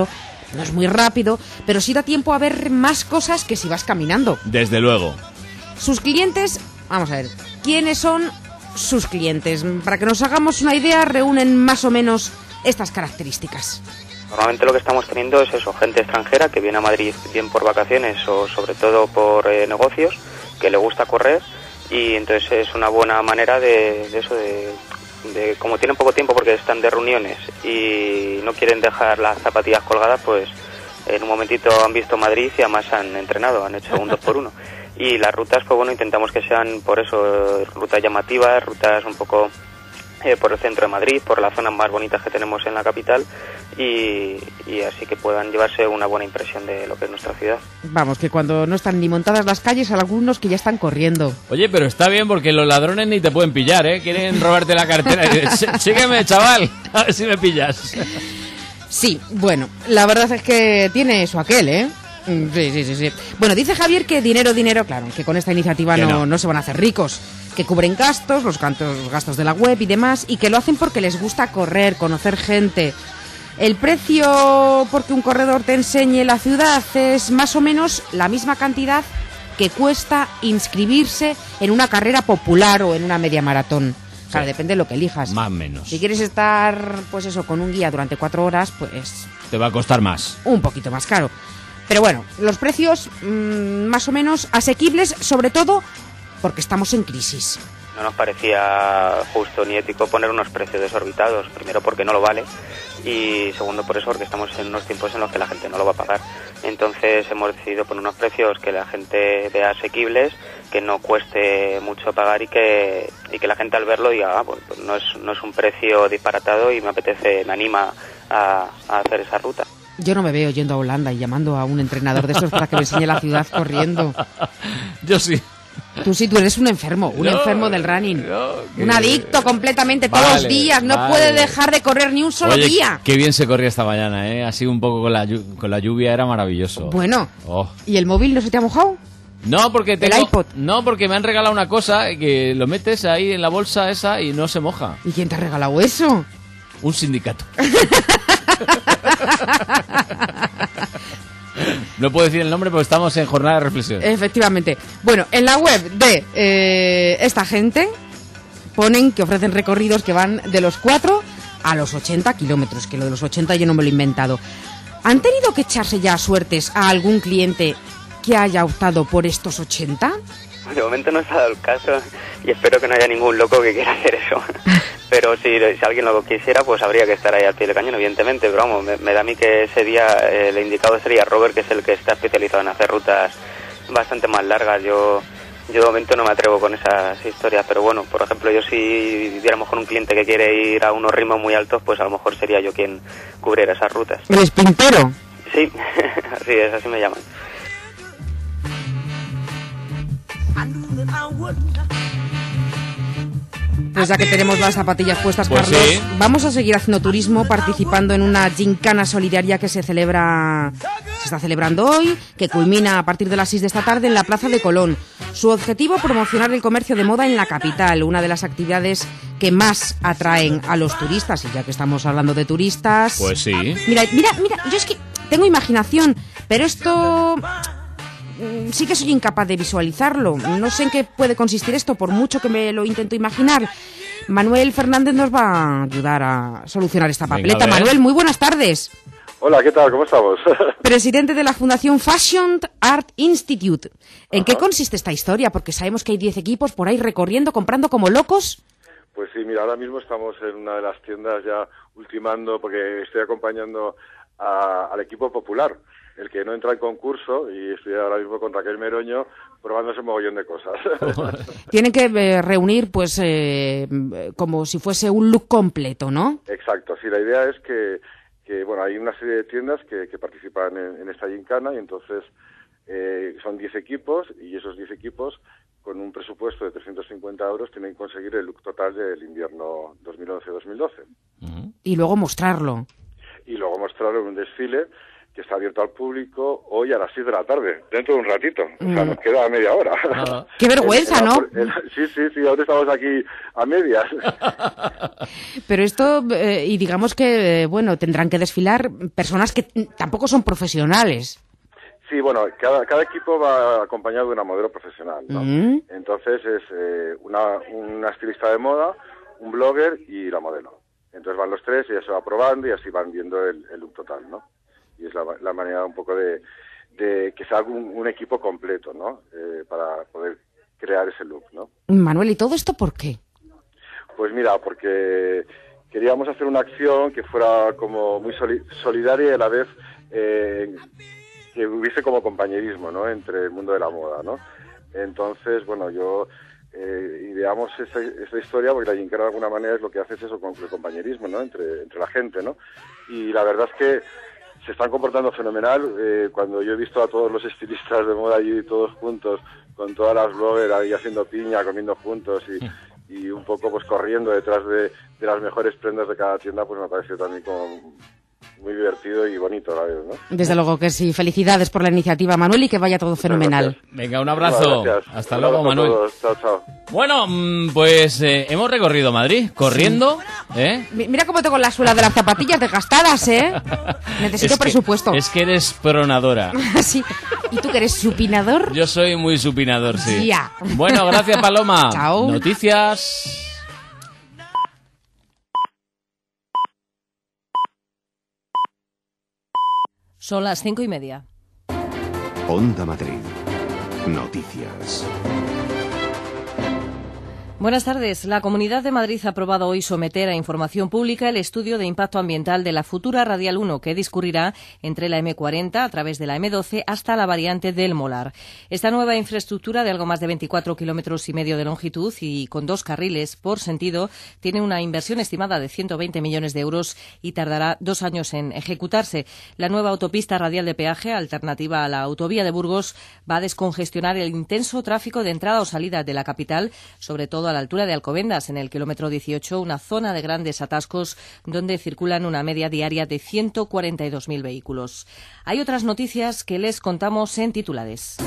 no es muy rápido, pero sí da tiempo a ver más cosas que si vas caminando. Desde luego. Sus clientes, vamos a ver, ¿quiénes son sus clientes? Para que nos hagamos una idea, reúnen más o menos estas características. Normalmente lo que estamos teniendo es eso, gente extranjera que viene a Madrid bien por vacaciones o sobre todo por negocios, que le gusta correr, y entonces es una buena manera de como tienen poco tiempo porque están de reuniones y no quieren dejar las zapatillas colgadas, pues en un momentito han visto Madrid y además han entrenado, han hecho un 2x1. Y las rutas, pues bueno, intentamos que sean por eso rutas llamativas, rutas un poco por el centro de Madrid, por las zonas más bonitas que tenemos en la capital y así que puedan llevarse una buena impresión de lo que es nuestra ciudad. Vamos, que cuando no están ni montadas las calles, hay algunos que ya están corriendo. Oye, pero está bien porque los ladrones ni te pueden pillar, ¿eh? Quieren robarte la cartera y dicen, sígueme, chaval, a ver si me pillas. Sí, bueno, la verdad es que tiene su aquel, ¿eh? Sí. Bueno, dice Javier que dinero, claro, que con esta iniciativa no se van a hacer ricos, que cubren gastos, los gastos de la web y demás, y que lo hacen porque les gusta correr, conocer gente. El precio porque un corredor te enseñe la ciudad es más o menos la misma cantidad que cuesta inscribirse en una carrera popular o en una media maratón. Sí. Claro, depende de lo que elijas. Más o menos. Si quieres estar, pues eso, con un guía durante 4 horas, pues... te va a costar más. Un poquito más caro. Pero bueno, los precios más o menos asequibles, sobre todo porque estamos en crisis. No nos parecía justo ni ético poner unos precios desorbitados, primero porque no lo vale y segundo por eso porque estamos en unos tiempos en los que la gente no lo va a pagar. Entonces hemos decidido poner unos precios que la gente vea asequibles, que no cueste mucho pagar y que la gente al verlo diga, pues no es un precio disparatado y me anima a hacer esa ruta. Yo no me veo yendo a Holanda y llamando a un entrenador de esos para que me enseñe la ciudad corriendo. Yo sí. Tú sí, tú eres un enfermo del running. Un adicto completamente todos los días. No puede dejar de correr ni un solo día. Qué bien se corría esta mañana, ¿eh? Así un poco con la lluvia, era maravilloso. Bueno, ¿y el móvil no se te ha mojado? No, porque ¿El iPod? No, porque me han regalado una cosa que lo metes ahí en la bolsa esa y no se moja. ¿Y quién te ha regalado eso? Un sindicato. No puedo decir el nombre porque estamos en jornada de reflexión. Efectivamente. Bueno, en la web de esta gente ponen que ofrecen recorridos que van de los 4 a los 80 kilómetros, que lo de los 80 yo no me lo he inventado. ¿Han tenido que echarse ya suertes a algún cliente que haya optado por estos 80? De momento no se ha dado el caso y espero que no haya ningún loco que quiera hacer eso. Pero si alguien lo quisiera, pues habría que estar ahí al pie del cañón, evidentemente. Pero vamos, me da a mí que ese día el indicado sería Robert, que es el que está especializado en hacer rutas bastante más largas. Yo de momento no me atrevo con esas historias, pero bueno, por ejemplo, yo si viéramos con un cliente que quiere ir a unos ritmos muy altos, pues a lo mejor sería yo quien cubriera esas rutas. ¿Eres pintero? Sí, así es, así me llaman. Pues ya que tenemos las zapatillas puestas, pues Carlos, sí, vamos a seguir haciendo turismo participando en una gincana solidaria que se está celebrando hoy, que culmina a partir de las 6 de esta tarde en la Plaza de Colón. Su objetivo, promocionar el comercio de moda en la capital, una de las actividades que más atraen a los turistas. Y ya que estamos hablando de turistas... Pues sí. Mira, yo es que tengo imaginación, pero esto... sí que soy incapaz de visualizarlo. No sé en qué puede consistir esto, por mucho que me lo intento imaginar. Manuel Fernández nos va a ayudar a solucionar esta papeleta. Venga, Manuel, muy buenas tardes. Hola, ¿qué tal? ¿Cómo estamos? Presidente de la Fundación Fashion Art Institute. ¿En qué consiste esta historia? Porque sabemos que hay 10 equipos por ahí recorriendo, comprando como locos. Pues sí, mira, ahora mismo estamos en una de las tiendas ya ultimando, porque estoy acompañando al equipo popular, el que no entra en concurso, y estoy ahora mismo con Raquel Meroño probándose un mogollón de cosas. Tienen que reunir, pues, como si fuese un look completo, ¿no? Exacto, sí, la idea es que bueno, hay una serie de tiendas que participan en esta gincana, y entonces son 10 equipos, y esos 10 equipos, con un presupuesto de 350 euros, tienen que conseguir el look total del invierno 2011-2012. Y luego mostrarlo. Y luego mostrarlo en un desfile que está abierto al público hoy a las 6 de la tarde, dentro de un ratito. O sea, nos queda media hora. ¡Qué vergüenza!, ¿no? Sí, ahora estamos aquí a medias. Pero esto, y digamos que, bueno, tendrán que desfilar personas que tampoco son profesionales. Sí, bueno, cada equipo va acompañado de una modelo profesional, ¿no? Entonces es una estilista de moda, un blogger y la modelo. Entonces van los tres y ya se va probando y así van viendo el look total, ¿no? Y es la manera un poco de que sea un equipo completo, ¿no? Para poder crear ese look, ¿no? Manuel, ¿y todo esto por qué? Pues mira, porque queríamos hacer una acción que fuera como muy solidaria y a la vez que hubiese como compañerismo, ¿no? Entre el mundo de la moda, ¿no? Entonces, bueno, yo ideamos esta historia porque la gincana de alguna manera es lo que hace es eso, con el compañerismo, ¿no? Entre la gente, ¿no? Y la verdad es que se están comportando fenomenal. Cuando yo he visto a todos los estilistas de moda allí todos juntos, con todas las bloggers ahí haciendo piña, comiendo juntos y un poco pues corriendo detrás de las mejores prendas de cada tienda, pues me pareció también como muy divertido y bonito a la vez, ¿no? Desde luego que sí. Felicidades por la iniciativa, Manuel, y que vaya todo fenomenal. Venga, un abrazo. Hasta luego, Manuel. Chao, chao. Bueno, pues hemos recorrido Madrid corriendo. Mira cómo tengo la suela de las zapatillas desgastadas, ¿eh? Necesito presupuesto. Es que eres pronadora. Sí. ¿Y tú que eres supinador? Yo soy muy supinador, sí. Ya. Bueno, gracias, Paloma. Chao. Noticias. Son las 5:30. Onda Madrid. Noticias. Buenas tardes. La Comunidad de Madrid ha aprobado hoy someter a información pública el estudio de impacto ambiental de la futura Radial 1, que discurrirá entre la M40 a través de la M12 hasta la variante del Molar. Esta nueva infraestructura de algo más de 24,5 kilómetros de longitud y con 2 carriles por sentido tiene una inversión estimada de 120 millones de euros y tardará 2 años en ejecutarse. La nueva autopista radial de peaje, alternativa a la autovía de Burgos, va a descongestionar el intenso tráfico de entrada o salida de la capital, sobre todo a la altura de Alcobendas, en el kilómetro 18, una zona de grandes atascos donde circulan una media diaria de 142.000 vehículos. Hay otras noticias que les contamos en titulares.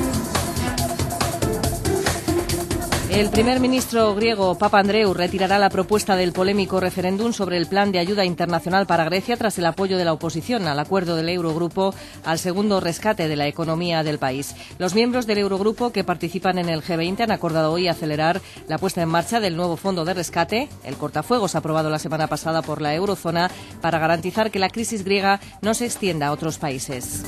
El primer ministro griego Papandreou retirará la propuesta del polémico referéndum sobre el plan de ayuda internacional para Grecia tras el apoyo de la oposición al acuerdo del Eurogrupo al segundo rescate de la economía del país. Los miembros del Eurogrupo que participan en el G20 han acordado hoy acelerar la puesta en marcha del nuevo fondo de rescate, el cortafuegos aprobado la semana pasada por la eurozona, para garantizar que la crisis griega no se extienda a otros países.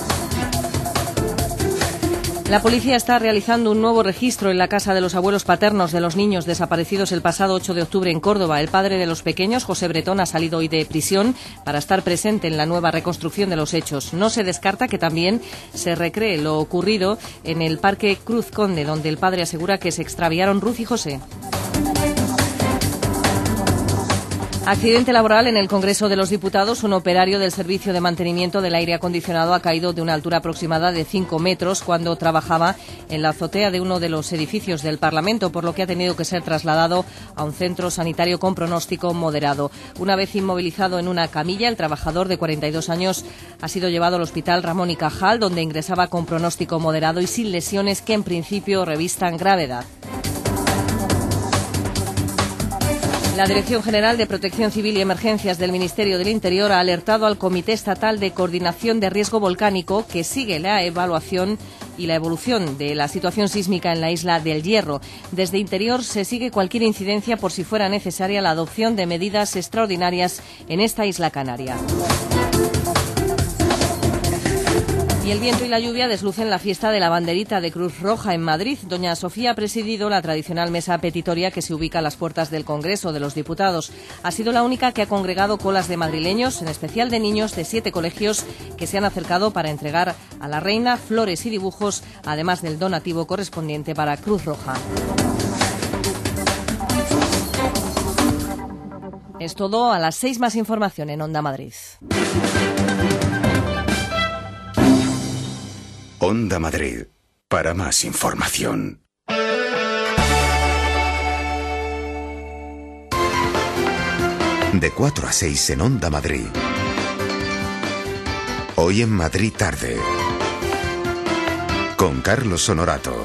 La policía está realizando un nuevo registro en la casa de los abuelos paternos de los niños desaparecidos el pasado 8 de octubre en Córdoba. El padre de los pequeños, José Bretón, ha salido hoy de prisión para estar presente en la nueva reconstrucción de los hechos. No se descarta que también se recree lo ocurrido en el Parque Cruz Conde, donde el padre asegura que se extraviaron Ruth y José. Accidente laboral en el Congreso de los Diputados. Un operario del Servicio de Mantenimiento del Aire Acondicionado ha caído de una altura aproximada de 5 metros cuando trabajaba en la azotea de uno de los edificios del Parlamento, por lo que ha tenido que ser trasladado a un centro sanitario con pronóstico moderado. Una vez inmovilizado en una camilla, el trabajador de 42 años ha sido llevado al Hospital Ramón y Cajal, donde ingresaba con pronóstico moderado y sin lesiones que en principio revistan gravedad. La Dirección General de Protección Civil y Emergencias del Ministerio del Interior ha alertado al Comité Estatal de Coordinación de Riesgo Volcánico, que sigue la evaluación y la evolución de la situación sísmica en la isla del Hierro. Desde Interior se sigue cualquier incidencia por si fuera necesaria la adopción de medidas extraordinarias en esta isla canaria. Y el viento y la lluvia deslucen la fiesta de la banderita de Cruz Roja en Madrid. Doña Sofía ha presidido la tradicional mesa petitoria que se ubica a las puertas del Congreso de los Diputados. Ha sido la única que ha congregado colas de madrileños, en especial de niños de 7 colegios que se han acercado para entregar a la reina flores y dibujos, además del donativo correspondiente para Cruz Roja. Es todo. A las 6 más información en Onda Madrid. Onda Madrid. Para más información. De 4 a 6 en Onda Madrid. Hoy en Madrid tarde. Con Carlos Honorato.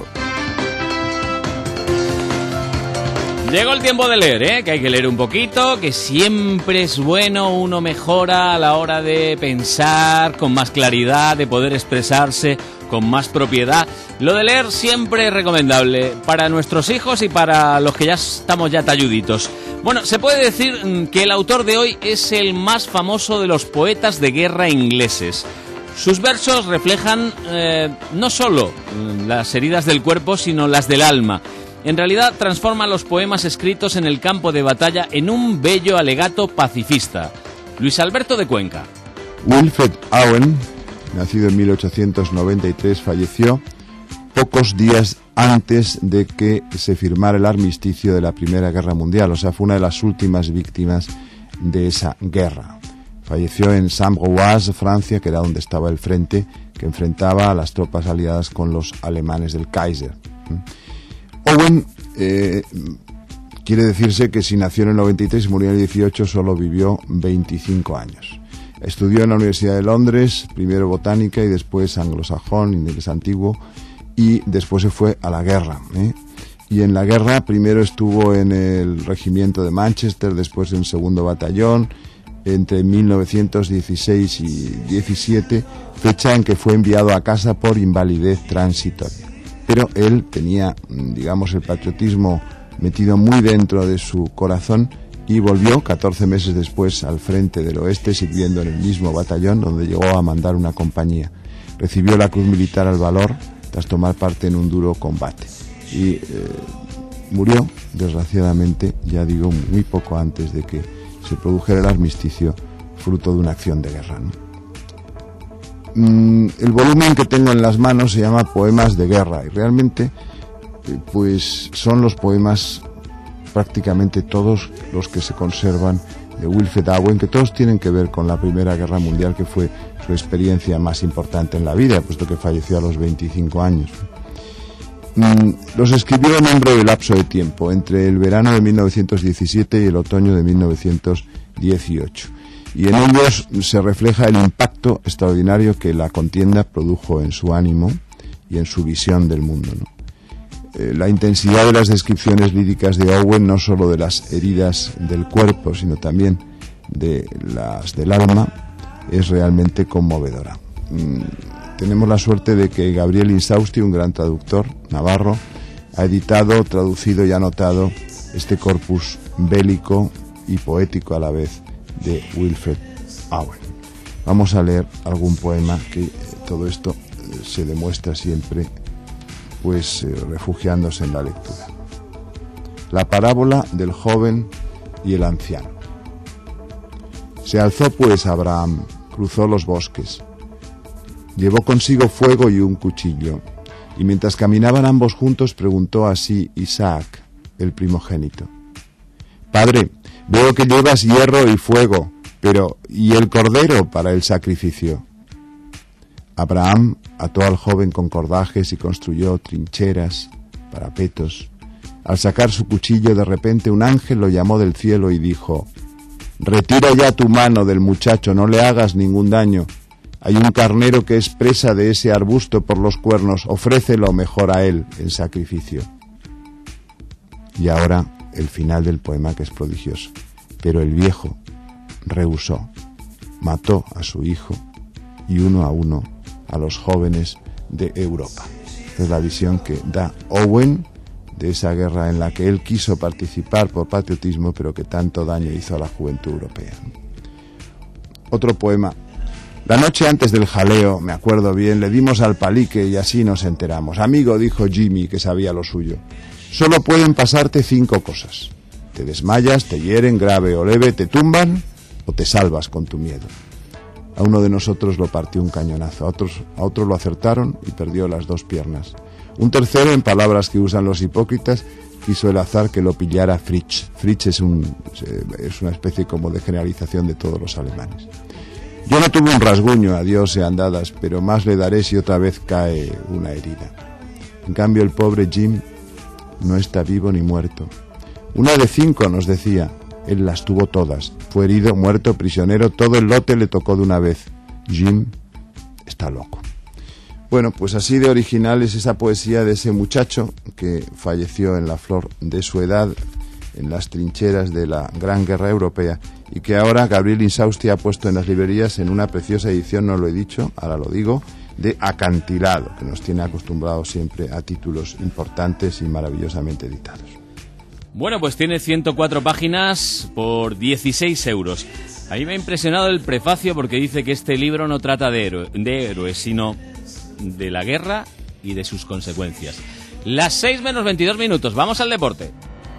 Llegó el tiempo de leer, que hay que leer un poquito, que siempre es bueno, uno mejora a la hora de pensar con más claridad, de poder expresarse con más propiedad. Lo de leer siempre es recomendable para nuestros hijos y para los que ya estamos ya talluditos. Bueno, se puede decir que el autor de hoy es el más famoso de los poetas de guerra ingleses. Sus versos reflejan no solo las heridas del cuerpo, sino las del alma. En realidad transforma los poemas escritos en el campo de batalla en un bello alegato pacifista. Luis Alberto de Cuenca. Wilfred Owen, nacido en 1893, falleció pocos días antes de que se firmara el armisticio de la Primera Guerra Mundial, o sea, fue una de las últimas víctimas de esa guerra. Falleció en Saint-Gauloise, Francia, que era donde estaba el frente que enfrentaba a las tropas aliadas con los alemanes del Kaiser. Owen, quiere decirse que si nació en el 93 y murió en el 18, solo vivió 25 años. Estudió en la Universidad de Londres, primero botánica y después anglosajón, inglés antiguo, y después se fue a la guerra. Y en la guerra primero estuvo en el regimiento de Manchester, después en el segundo batallón, entre 1916 y 17, fecha en que fue enviado a casa por invalidez transitoria. Pero él tenía, digamos, el patriotismo metido muy dentro de su corazón y volvió 14 meses después al frente del oeste, sirviendo en el mismo batallón donde llegó a mandar una compañía. Recibió la Cruz Militar al Valor tras tomar parte en un duro combate. Y murió, desgraciadamente, ya digo, muy poco antes de que se produjera el armisticio, fruto de una acción de guerra, ¿no? El volumen que tengo en las manos se llama Poemas de Guerra y realmente pues son los poemas prácticamente todos los que se conservan de Wilfred Owen, que todos tienen que ver con la Primera Guerra Mundial, que fue su experiencia más importante en la vida, puesto que falleció a los 25 años. Los escribió en un breve lapso de tiempo, entre el verano de 1917 y el otoño de 1918. Y en ellos se refleja el impacto extraordinario que la contienda produjo en su ánimo y en su visión del mundo, ¿no? La intensidad de las descripciones líricas de Owen, no solo de las heridas del cuerpo, sino también de las del alma, es realmente conmovedora. Tenemos la suerte de que Gabriel Insausti, un gran traductor navarro, ha editado, traducido y anotado este corpus bélico y poético a la vez de Wilfred Owen. Vamos a leer algún poema, que todo esto se demuestra siempre pues refugiándose en la lectura. La parábola del joven y el anciano. Se alzó pues Abraham, cruzó los bosques, llevó consigo fuego y un cuchillo, y mientras caminaban ambos juntos preguntó así Isaac, el primogénito: Padre, veo que llevas hierro y fuego, pero ¿y el cordero para el sacrificio? Abraham ató al joven con cordajes y construyó trincheras, parapetos. Al sacar su cuchillo, de repente un ángel lo llamó del cielo y dijo: Retira ya tu mano del muchacho, no le hagas ningún daño. Hay un carnero que es presa de ese arbusto por los cuernos, ofrécelo mejor a él en sacrificio. Y ahora el final del poema, que es prodigioso. Pero el viejo rehusó, mató a su hijo y uno a uno a los jóvenes de Europa. Esta es la visión que da Owen de esa guerra en la que él quiso participar por patriotismo, pero que tanto daño hizo a la juventud europea. Otro poema. La noche antes del jaleo, me acuerdo bien, le dimos al palique y así nos enteramos. Amigo, dijo Jimmy, que sabía lo suyo, solo pueden pasarte 5 cosas. Te desmayas, te hieren, grave o leve, te tumban o te salvas con tu miedo. A uno de nosotros lo partió un cañonazo, a otro lo acertaron y perdió las 2 piernas. Un tercero, en palabras que usan los hipócritas, quiso el azar que lo pillara Fritsch. Fritsch es una especie como de generalización de todos los alemanes. Yo no tuve un rasguño, adiós y andadas, pero más le daré si otra vez cae una herida. En cambio el pobre Jim no está vivo ni muerto. Una de 5 nos decía, él las tuvo todas. Fue herido, muerto, prisionero, todo el lote le tocó de una vez. Jim está loco. Bueno, pues así de original es esa poesía de ese muchacho que falleció en la flor de su edad, en las trincheras de la Gran Guerra Europea, y que ahora Gabriel Insausti ha puesto en las librerías en una preciosa edición, no lo he dicho, ahora lo digo, de Acantilado, que nos tiene acostumbrados siempre a títulos importantes y maravillosamente editados. Bueno, pues tiene 104 páginas por 16 euros. A mí me ha impresionado el prefacio porque dice que este libro no trata de héroes, sino de la guerra y de sus consecuencias. Las 6 menos 22 minutos, vamos al deporte.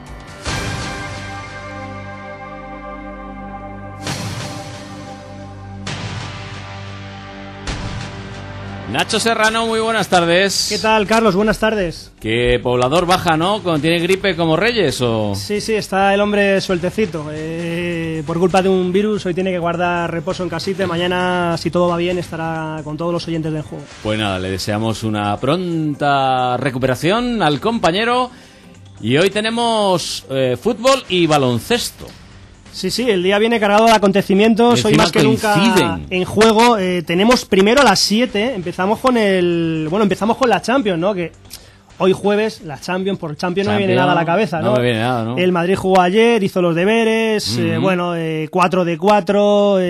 Nacho Serrano, muy buenas tardes. ¿Qué tal, Carlos? Buenas tardes. ¿Qué poblador baja, no? ¿Cuando tiene gripe como Reyes o...? Sí, está el hombre sueltecito. Por culpa de un virus, hoy tiene que guardar reposo en casita. Mañana, si todo va bien, estará con todos los oyentes del juego. Pues nada, le deseamos una pronta recuperación al compañero. Y hoy tenemos fútbol y baloncesto. Sí, el día viene cargado de acontecimientos, hoy más que nunca en juego. Tenemos primero a las 7, empezamos con la Champions, ¿no? Que hoy jueves, la Champions, por Champions no me viene nada a la cabeza, ¿no? No me viene nada, ¿no? El Madrid jugó ayer, hizo los deberes, 4 de 4,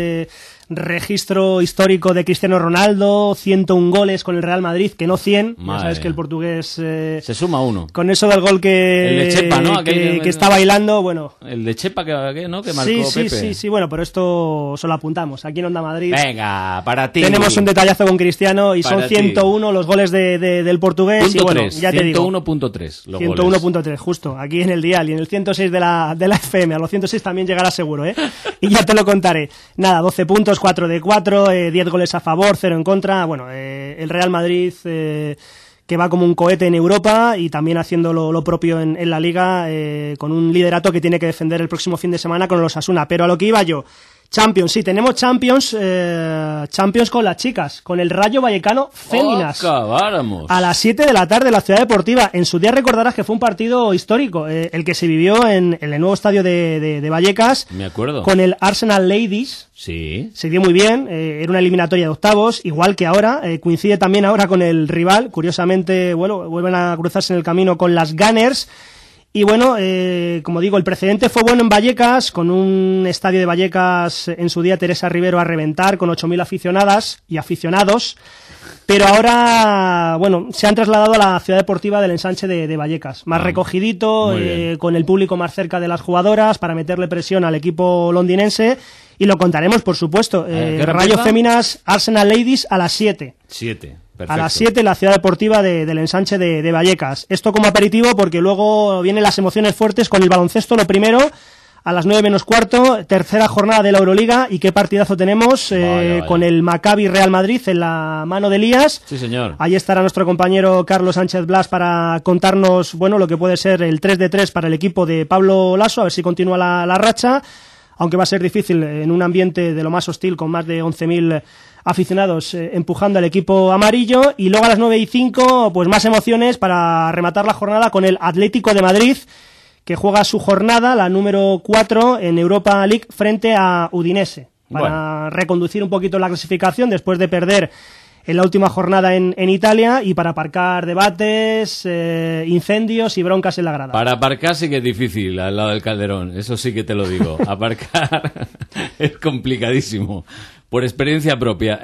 registro histórico de Cristiano Ronaldo, 101 goles con el Real Madrid, que no 100, ya sabes que el portugués... se suma uno. Con eso del gol que... El de Chepa, ¿no? Que está bailando, bueno... El de Chepa que marcó Pepe. Sí, bueno, pero esto solo apuntamos. Aquí en Onda Madrid... Venga, para ti. Tenemos un detallazo con Cristiano y son 101 los goles del portugués. Punto y bueno, 3, ya te digo. 101.3 los 101.3, justo, aquí en el dial y en el 106 de la FM. A los 106 también llegará seguro, ¿eh? Y ya te lo contaré. Nada, 12 puntos, 4 de 4, 10 goles a favor, 0 en contra. Bueno, el Real Madrid que va como un cohete en Europa y también haciendo lo propio en la Liga, con un liderato que tiene que defender el próximo fin de semana con los Osasuna. Pero a lo que iba yo, Champions, sí, tenemos Champions con las chicas, con el Rayo Vallecano Féminas. A las 7 de la tarde en la Ciudad Deportiva. En su día recordarás que fue un partido histórico, el que se vivió en el nuevo estadio de Vallecas. Me acuerdo. Con el Arsenal Ladies. Sí. Se dio muy bien, era una eliminatoria de octavos, igual que ahora, coincide también ahora con el rival, curiosamente, bueno, vuelven a cruzarse en el camino con las Gunners. Y bueno, como digo, el precedente fue bueno en Vallecas, con un estadio de Vallecas en su día Teresa Rivero a reventar, con 8.000 aficionadas y aficionados, pero ahora, bueno, se han trasladado a la Ciudad Deportiva del Ensanche de Vallecas, más recogidito, con el público más cerca de las jugadoras, para meterle presión al equipo londinense, y lo contaremos, por supuesto. Rayo Féminas, Arsenal Ladies a las 7. 7. Perfecto. A las 7 en la Ciudad Deportiva del Ensanche de Vallecas. Esto como aperitivo porque luego vienen las emociones fuertes con el baloncesto. Lo primero, a las 9 menos cuarto, tercera jornada de la Euroliga. ¿Y qué partidazo tenemos? Vaya. Con el Maccabi Real Madrid en la mano de Elías. Sí, señor. Ahí estará nuestro compañero Carlos Sánchez Blas para contarnos, bueno, lo que puede ser el 3-3 para el equipo de Pablo Lasso, a ver si continúa la racha, aunque va a ser difícil en un ambiente de lo más hostil, con más de 11.000 aficionados empujando al equipo amarillo. Y luego a las 9:05, pues más emociones para rematar la jornada con el Atlético de Madrid, que juega su jornada, la número 4 en Europa League, frente a Udinese, para reconducir un poquito la clasificación después de perder en la última jornada en Italia, y para aparcar debates, incendios y broncas en la grada. Para aparcar sí que es difícil al lado del Calderón, eso sí que te lo digo. Aparcar es complicadísimo, por experiencia propia.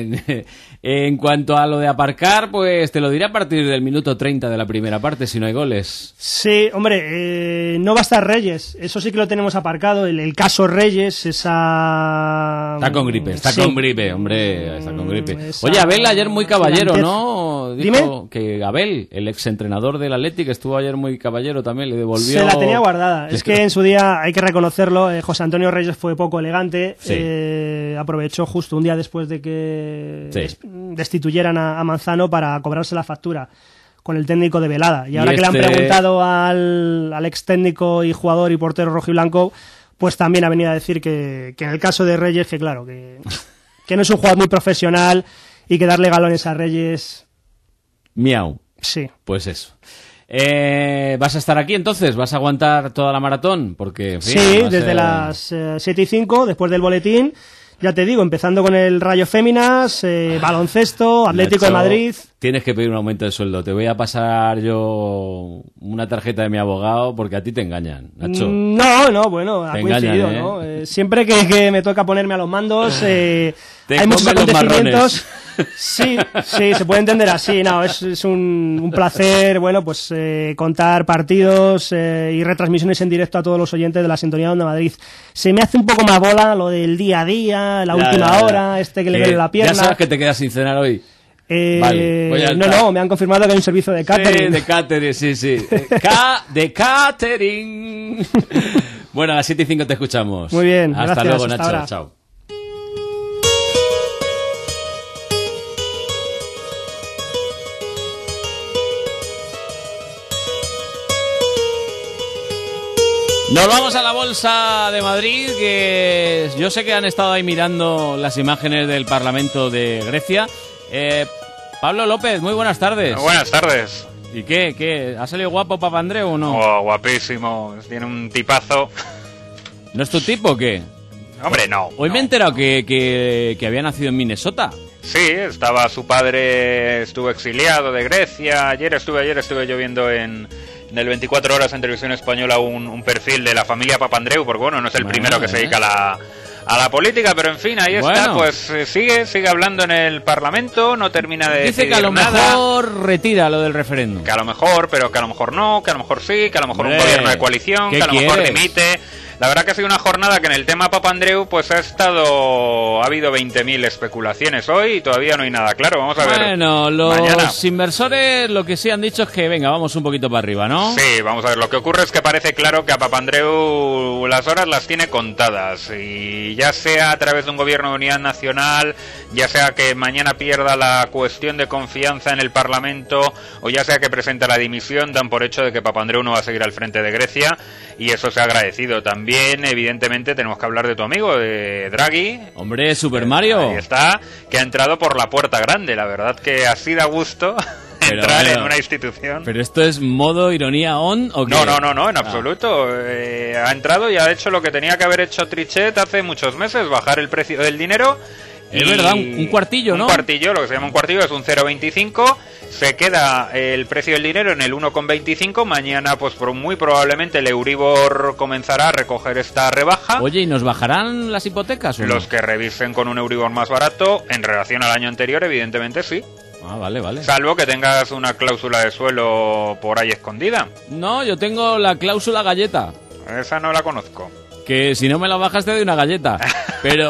En cuanto a lo de aparcar, pues te lo diré a partir del minuto 30 de la primera parte, si no hay goles. Sí, hombre, no va a estar Reyes, eso sí que lo tenemos aparcado, el caso Reyes, esa... Está con gripe, hombre, está con gripe. Oye, Abel ayer muy caballero, ¿no? Dijo que Abel, el exentrenador del Athletic, estuvo ayer muy caballero también, le devolvió... Se la tenía guardada, es que en su día, hay que reconocerlo, José Antonio Reyes fue poco elegante, aprovechó justo un día después de que destituyeran a Manzano para cobrarse la factura con el técnico de Velada. Y ahora que le han preguntado al ex técnico y jugador y portero rojiblanco, pues también ha venido a decir que en el caso de Reyes, que claro, que no es un jugador muy profesional y que darle galones a Reyes... Miau. Sí. Pues eso. ¿Vas a estar aquí entonces? ¿Vas a aguantar toda la maratón? Porque, en fin, sí, desde las 7:05, después del boletín. Ya te digo, empezando con el Rayo Féminas, baloncesto, Atlético de Madrid. Tienes que pedir un aumento de sueldo. Te voy a pasar yo una tarjeta de mi abogado porque a ti te engañan, Nacho. No, bueno, ha coincidido, ¿no? Siempre que me toca ponerme a los mandos, hay muchos acontecimientos. Sí, se puede entender así. No, es un placer, bueno, pues contar partidos y retransmisiones en directo a todos los oyentes de la sintonía de Onda Madrid. Se me hace un poco más bola lo del día a día, la última hora, que le duele la pierna. Ya sabes que te quedas sin cenar hoy. Vale, no, me han confirmado que hay un servicio de catering. Sí, de catering, sí. De catering. Bueno, a las 7:05 te escuchamos. Muy bien, hasta gracias, luego, hasta Nacho. ahora. Chao. Nos vamos a la Bolsa de Madrid, que yo sé que han estado ahí mirando las imágenes del Parlamento de Grecia. Pablo López, muy buenas tardes. Buenas tardes. ¿Y qué? ¿Ha salido guapo Papandreou o no? Oh, guapísimo, tiene un tipazo. ¿No es tu tipo o qué? Hombre, no. Hoy me he enterado que había nacido en Minnesota. Sí, su padre estuvo exiliado de Grecia. Ayer estuve yo viendo en el 24 Horas en Televisión Española un perfil de la familia Papandreou, porque bueno, no es el primero que se dedica a la política, pero en fin, ahí está, pues sigue hablando en el Parlamento, no termina de dice que a lo mejor retira lo del referéndum. Que a lo mejor, pero que a lo mejor no, que a lo mejor sí, que a lo mejor un gobierno de coalición, que a lo mejor dimite. La verdad que ha sido una jornada que en el tema Papandreou pues ha habido 20.000 especulaciones hoy y todavía no hay nada claro. Vamos a ver. Bueno, los mañana. inversores lo que sí han dicho es que venga, vamos un poquito para arriba, ¿no? Sí, vamos a ver. Lo que ocurre es que parece claro que a Papandreou las horas las tiene contadas, y ya sea a través de un gobierno de unidad nacional, ya sea que mañana pierda la cuestión de confianza en el Parlamento, o ya sea que presente la dimisión, dan por hecho de que Papandreou no va a seguir al frente de Grecia, y eso se ha agradecido. También, evidentemente, tenemos que hablar de tu amigo, de Draghi. Hombre, Super Mario. Ahí está, que ha entrado por la puerta grande. La verdad que así da gusto entrar en una institución. ¿Pero esto es modo ironía on o qué? No, en absoluto. Ha entrado y ha hecho lo que tenía que haber hecho Trichet hace muchos meses, bajar el precio del dinero. Es verdad, un cuartillo, ¿no? Un cuartillo, lo que se llama un cuartillo, es un 0,25. Se queda el precio del dinero en el 1,25. Mañana, pues muy probablemente el Euribor comenzará a recoger esta rebaja. Oye, ¿y nos bajarán las hipotecas o no? Los que revisen con un Euribor más barato, en relación al año anterior, evidentemente sí. Ah, vale. Salvo que tengas una cláusula de suelo por ahí escondida. No, yo tengo la cláusula galleta. Esa no la conozco. Que si no me la bajas te doy una galleta. Pero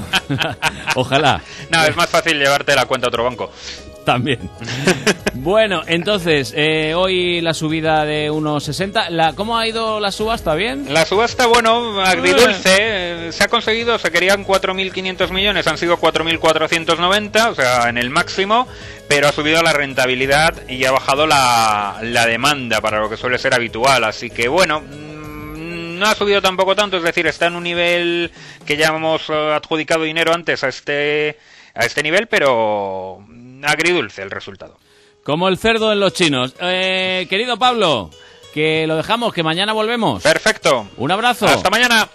ojalá. No, es más fácil llevarte la cuenta a otro banco. También. Bueno, entonces, hoy la subida de 1,60. ¿Cómo ha ido la subasta? ¿Bien? La subasta, bueno, agridulce. Se ha conseguido, se querían 4.500 millones, han sido 4.490, o sea, en el máximo, pero ha subido la rentabilidad y ha bajado la demanda para lo que suele ser habitual. Así que, bueno, no ha subido tampoco tanto, es decir, está en un nivel que ya hemos adjudicado dinero antes a este nivel, pero agridulce el resultado. Como el cerdo en los chinos. Querido Pablo, que lo dejamos, que mañana volvemos. Perfecto. Un abrazo. Hasta mañana.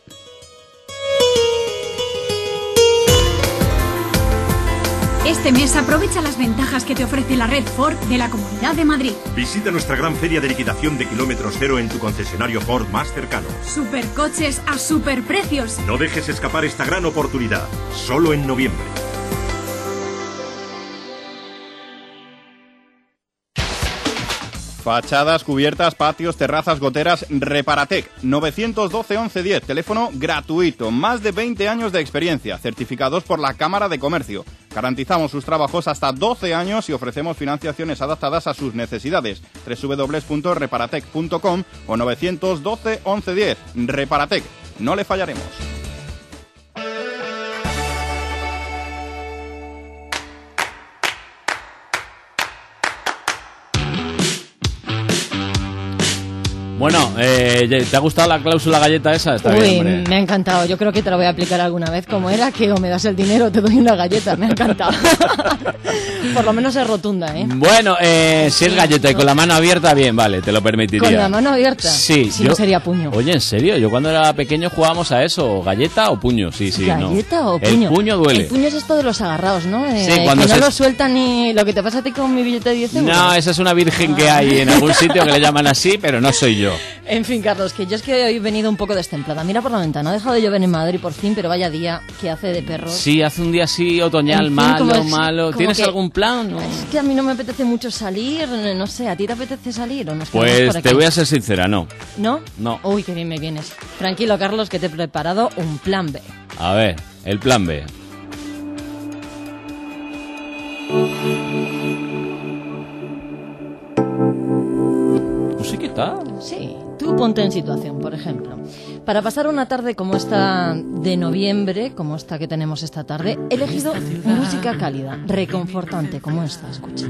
Este mes aprovecha las ventajas que te ofrece la red Ford de la Comunidad de Madrid. Visita nuestra gran feria de liquidación de kilómetros cero en tu concesionario Ford más cercano. Supercoches a superprecios. No dejes escapar esta gran oportunidad. Solo en noviembre. Fachadas, cubiertas, patios, terrazas, goteras, Reparatec, 912 1110, teléfono gratuito, más de 20 años de experiencia, certificados por la Cámara de Comercio. Garantizamos sus trabajos hasta 12 años y ofrecemos financiaciones adaptadas a sus necesidades. www.reparatec.com o 912 1110. Reparatec, no le fallaremos. Bueno, ¿te ha gustado la cláusula galleta esa? Está bien, hombre. Me ha encantado. Yo creo que te lo voy a aplicar alguna vez. Como era que o me das el dinero o te doy una galleta. Me ha encantado. Por lo menos es rotunda, ¿eh? Bueno, si es galleta y con la mano abierta, bien, vale, te lo permitiría. ¿Con la mano abierta? Sí. Si no sería puño. Oye, ¿en serio? Yo cuando era pequeño jugábamos a eso. ¿Galleta o puño? Sí, ¿Galleta no. o puño? El puño duele. El puño es esto de los agarrados, ¿no? Sí, cuando que no lo sueltan ni... Lo que te pasa a ti con mi billete de 10 euros. No, esa es una virgen que hay en algún sitio que le llaman así, pero no soy yo. En fin, Carlos, que yo es que hoy he venido un poco destemplada. Mira por la ventana, ha dejado de llover en Madrid por fin, pero vaya día que hace de perros. Sí, hace un día así otoñal, En fin, malo. ¿Tienes algún plan? Es que a mí no me apetece mucho salir, no sé, ¿a ti te apetece salir o no? Pues te voy a ser sincera, no. ¿No? No. Uy, qué bien me vienes. Tranquilo, Carlos, que te he preparado un plan B. A ver, el plan B. ¿Musiquita? Sí, tú ponte en situación, por ejemplo. Para pasar una tarde como esta de noviembre, como esta que tenemos esta tarde, he elegido música cálida, reconfortante, como esta, escucha.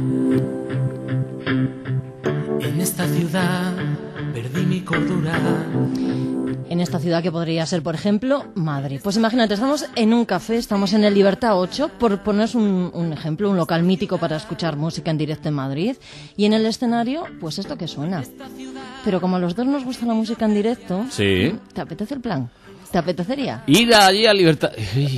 En esta ciudad perdí mi cordura. En esta ciudad que podría ser, por ejemplo, Madrid. Pues imagínate, estamos en un café, estamos en el Libertad 8, por poneros un ejemplo, un local mítico para escuchar música en directo en Madrid. Y en el escenario, pues esto que suena. Pero como a los dos nos gusta la música en directo, sí. ¿Te apetece el plan? ¿Te apetecería? Ir allí a Libertad...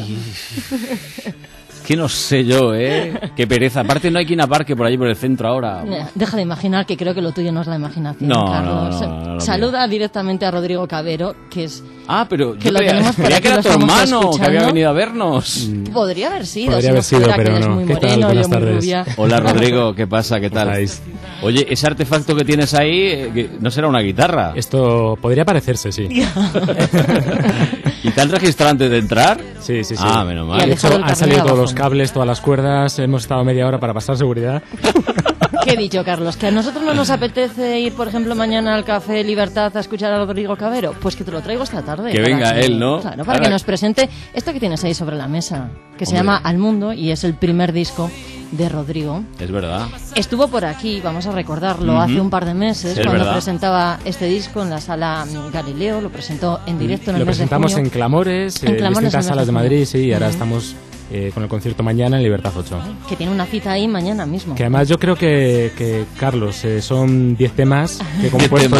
Que no sé yo, Qué pereza. Aparte no hay quien aparque por allí por el centro ahora. Deja de imaginar, que creo que lo tuyo no es la imaginación, no, Carlos. No, saluda directamente a Rodrigo Cabero, que es... Ah, pero que yo creía que era tu hermano, que había venido a vernos. Podría haber sido. Podría haber sido, pero no. Muy ¿Qué tal? moreno, Buenas muy tardes. rubia. Hola, Rodrigo, ¿qué pasa? ¿Qué tal? Oye, ese artefacto que tienes ahí, ¿no será una guitarra? Esto podría parecerse, sí. ¿Y te han registrado antes de entrar? Sí. Ah, menos mal. De hecho, han salido todos los cables, todas las cuerdas, hemos estado media hora para pasar seguridad. ¿Qué he dicho, Carlos? ¿Que a nosotros no nos apetece ir, por ejemplo, mañana al Café Libertad a escuchar a Rodrigo Cabero? Pues que te lo traigo esta tarde. Que venga él, ¿no? Claro, para que nos presente esto que tienes ahí sobre la mesa, que se llama Al Mundo y es el primer disco de Rodrigo. Es verdad. Estuvo por aquí, vamos a recordarlo, hace un par de meses, cuando presentaba este disco en la sala Galileo, lo presentó en directo en el mes de junio. Lo presentamos en Clamores, en distintas salas de Madrid, sí, y ahora estamos con el concierto mañana en Libertad 8. Que tiene una cita ahí mañana mismo. Que además yo creo que Carlos, son 10 temas que he compuesto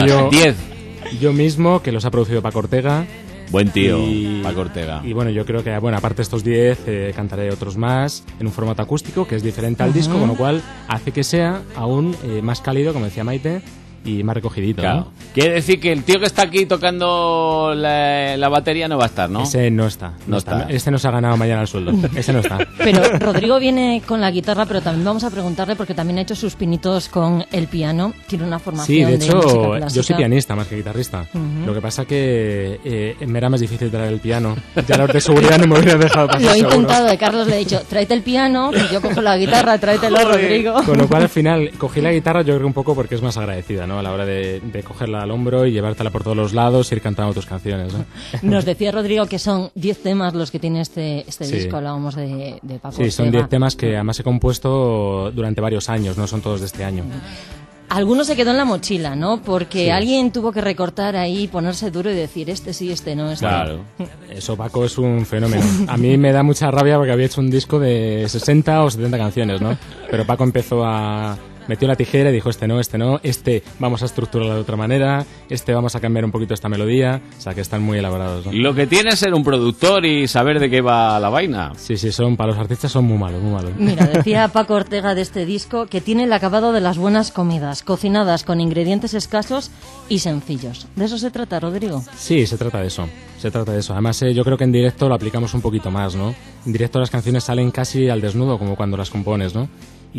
yo mismo, que los ha producido Paco Ortega. Buen tío, Paco Ortega. Y bueno, yo creo que, aparte de estos 10, cantaré otros más en un formato acústico que es diferente al disco, con lo cual hace que sea aún más cálido, como decía Maite, y más recogidito. Claro. ¿No? Quiere decir que el tío que está aquí tocando la batería no va a estar, ¿no? Ese no está. Este nos ha ganado mañana el sueldo. Ese no está. Pero Rodrigo viene con la guitarra, pero también vamos a preguntarle, porque también ha hecho sus pinitos con el piano. Tiene una formación de hecho, música clásica. yo soy pianista más que guitarrista. Lo que pasa que me era más difícil traer el piano. Ya los de seguridad no me hubieran dejado pasar. Lo he seguro. intentado, Carlos le he dicho, tráete el piano, y yo cojo la guitarra, tráetelo, Rodrigo. Con lo cual, al final, cogí la guitarra, yo creo un poco porque es más agradecida, ¿no? A la hora de cogerla al hombro y llevártela por todos los lados y ir cantando tus canciones, ¿no? Nos decía Rodrigo que son 10 temas los que tiene este disco, hablábamos de Paco Ortega. Sí, son 10 temas que además he compuesto durante varios años, no son todos de este año. Alguno se quedó en la mochila, ¿no? Porque alguien tuvo que recortar ahí, ponerse duro y decir, este sí, este no, este claro. no. Eso, Paco, es un fenómeno. A mí me da mucha rabia porque había hecho un disco de 60 o 70 canciones, ¿no? Pero Paco metió la tijera y dijo, este no, este vamos a estructurarlo de otra manera, este vamos a cambiar un poquito esta melodía, o sea que están muy elaborados, ¿no? Lo que tiene es ser un productor y saber de qué va la vaina. Sí, para los artistas son muy malos, muy malos. Mira, decía Paco Ortega de este disco que tiene el acabado de las buenas comidas, cocinadas con ingredientes escasos y sencillos. ¿De eso se trata, Rodrigo? Sí, se trata de eso. Además, yo creo que en directo lo aplicamos un poquito más, ¿no? En directo las canciones salen casi al desnudo, como cuando las compones, ¿no?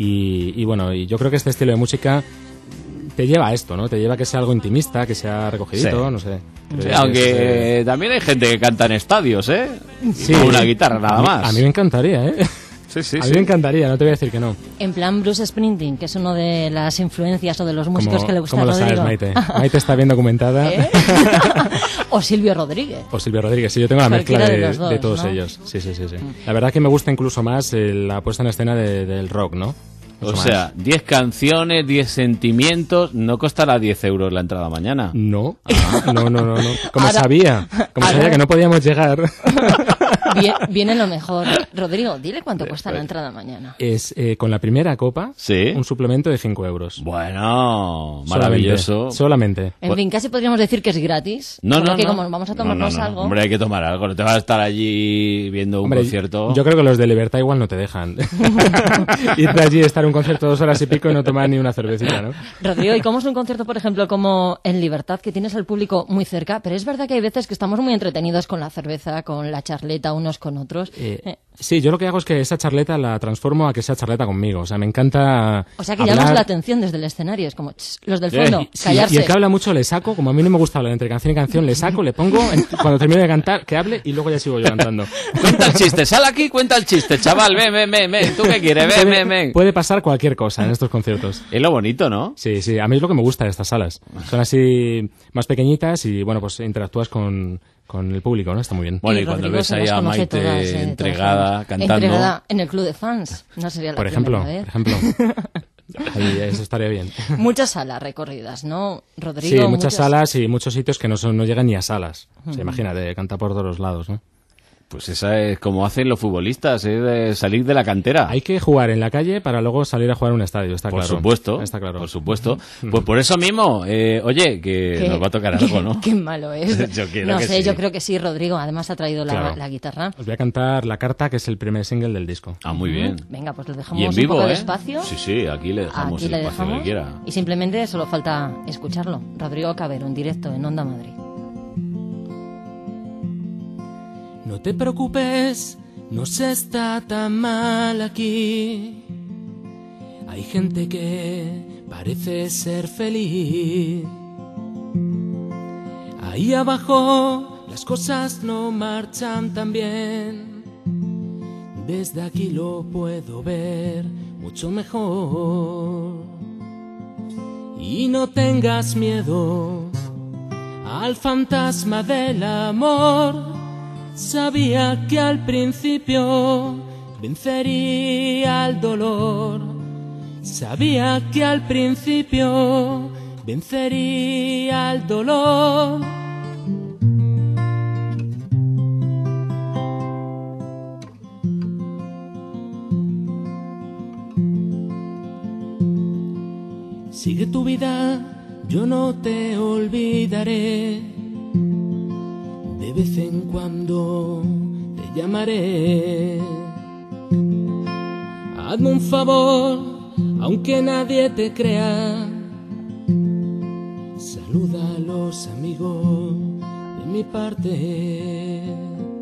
Y bueno, y yo creo que este estilo de música te lleva a esto, ¿no? Te lleva a que sea algo intimista, que sea recogidito, no sé. Sí, aunque también hay gente que canta en estadios, ¿eh? Sí. Con una guitarra nada más. A mí me encantaría, ¿eh? Sí. A mí me encantaría, no te voy a decir que no. En plan Bruce Springsteen, que es uno de las influencias o de los músicos que le gusta a Rodrigo. ¿Cómo lo sabes, Maite? Maite está bien documentada. O Silvio Rodríguez. Sí, yo tengo la mezcla de todos, ¿no? ellos. Sí. La verdad que me gusta incluso más la puesta en escena del rock, ¿no? O sea, 10 canciones, 10 sentimientos, no costará 10 euros la entrada mañana. No, no. Como sabía que no podíamos llegar. Viene lo mejor. Rodrigo, dile cuánto cuesta la entrada mañana. Es con la primera copa, ¿sí? Un suplemento de 5 euros. Bueno, maravilloso. Solamente. En fin, casi podríamos decir que es gratis. No. Como vamos a tomarnos algo. Hombre, hay que tomar algo. No te vas a estar allí viendo un concierto. Yo creo que los de Libertad igual no te dejan. Irte allí, estar un concierto 2 horas y pico y no tomar ni una cervecita, ¿no? Rodrigo, ¿y cómo es un concierto, por ejemplo, como en Libertad, que tienes al público muy cerca? Pero es verdad que hay veces que estamos muy entretenidos con la cerveza, con la charleta unos con otros. Sí, yo lo que hago es que esa charleta la transformo a que sea charleta conmigo. O sea, me encanta. O sea, que llamas la atención desde el escenario. Es como, los del fondo, callarse. Y el que habla mucho le saco, como a mí no me gusta hablar entre canción y canción, le saco, le pongo, cuando termine de cantar, que hable y luego ya sigo yo cantando. Cuenta el chiste, sal aquí, cuenta el chiste, chaval, ven, ¿tú qué quieres? Ven. Puede pasar cualquier cosa en estos conciertos. Es lo bonito, ¿no? Sí, a mí es lo que me gusta de estas salas. Son así más pequeñitas y, bueno, pues interactúas con el público, ¿no? Está muy bien. Bueno, y cuando ves ahí a Maite entregada, cantando... Entregada en el club de fans. No sería la primera vez. Por ejemplo. Ahí, eso estaría bien. Muchas salas recorridas, ¿no, Rodrigo? Sí, muchas salas y muchos sitios que no llegan ni a salas. O sea, imagínate, canta por todos los lados, ¿no? Pues esa es como hacen los futbolistas, de salir de la cantera. Hay que jugar en la calle para luego salir a jugar a un estadio, está claro. Está claro. Por supuesto. Pues por eso mismo, oye, que nos va a tocar algo, ¿no? Qué malo es. Yo creo que sí, Rodrigo. Además ha traído la guitarra. Os voy a cantar La Carta, que es el primer single del disco. Ah, muy bien. Venga, pues le dejamos y en vivo, un poco de espacio. Sí, aquí le dejamos el espacio que quiera. Y simplemente solo falta escucharlo. Rodrigo Cabero, en directo en Onda Madrid. No te preocupes, no se está tan mal aquí. Hay gente que parece ser feliz. Ahí abajo las cosas no marchan tan bien. Desde aquí lo puedo ver mucho mejor. Y no tengas miedo al fantasma del amor. Sabía que al principio vencería el dolor. Sabía que al principio vencería el dolor. Sigue tu vida, yo no te olvidaré. De vez en cuando te llamaré. Hazme un favor, aunque nadie te crea. Saluda a los amigos de mi parte.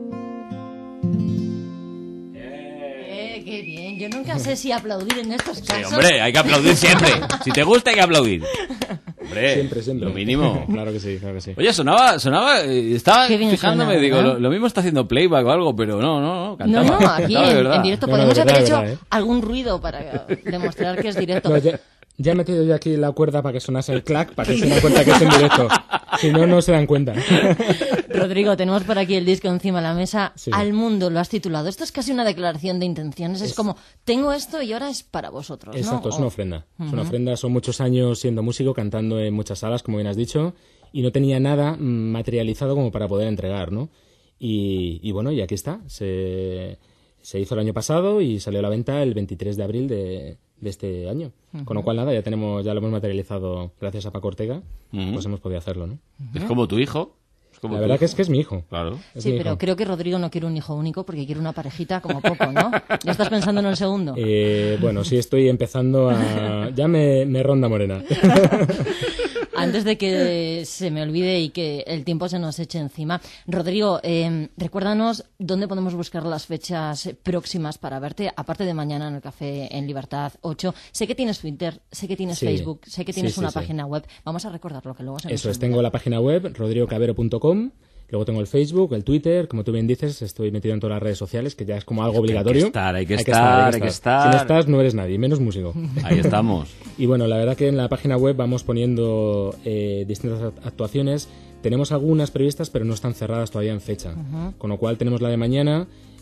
Qué bien. Yo nunca sé si aplaudir en estos casos. Sí, hombre, hay que aplaudir siempre. Si te gusta, hay que aplaudir. Hombre, siempre. Lo mínimo. Claro que sí. Oye, sonaba, estaba fijándome, suena, digo, ¿verdad? lo mismo está haciendo playback o algo, pero no, cantaba. No, aquí en directo podemos verdad, haber hecho verdad, algún ruido para demostrar que es directo. No, ya he metido yo aquí la cuerda para que sonase el clac, para que se den cuenta que es en directo. Si no, no se dan cuenta. Rodrigo, tenemos por aquí el disco encima de la mesa. Sí. Al mundo lo has titulado. Esto es casi una declaración de intenciones. Es como, tengo esto y ahora es para vosotros, ¿no? Exacto, es una ofrenda. Es una ofrenda. Son muchos años siendo músico, cantando en muchas salas, como bien has dicho, y no tenía nada materializado como para poder entregar, ¿no? Y bueno, y aquí está. Se hizo el año pasado y salió a la venta el 23 de abril de este año. Con lo cual, nada, ya lo hemos materializado gracias a Paco Ortega, pues hemos podido hacerlo, ¿no? Es como tu hijo. La verdad que es mi hijo. Claro. Sí, pero creo que Rodrigo no quiere un hijo único porque quiere una parejita como poco, ¿no? ¿Ya estás pensando en el segundo? Bueno, sí, estoy empezando a... Ya me ronda morena. Antes de que se me olvide y que el tiempo se nos eche encima, Rodrigo, recuérdanos dónde podemos buscar las fechas próximas para verte, aparte de mañana en el Café en Libertad 8. Sé que tienes Twitter, sé que tienes Facebook, sé que tienes una página web. Vamos a recordarlo, que luego se nos Eso es, olvida. tengo la página web, rodrigocabero.com. Luego tengo el Facebook, el Twitter, como tú bien dices, estoy metido en todas las redes sociales, que ya es como algo obligatorio. Hay que estar. Si no estás, no eres nadie, menos músico. Ahí estamos. Y bueno, la verdad que en la página web vamos poniendo distintas actuaciones. Tenemos algunas previstas, pero no están cerradas todavía en fecha. Con lo cual tenemos la de mañana,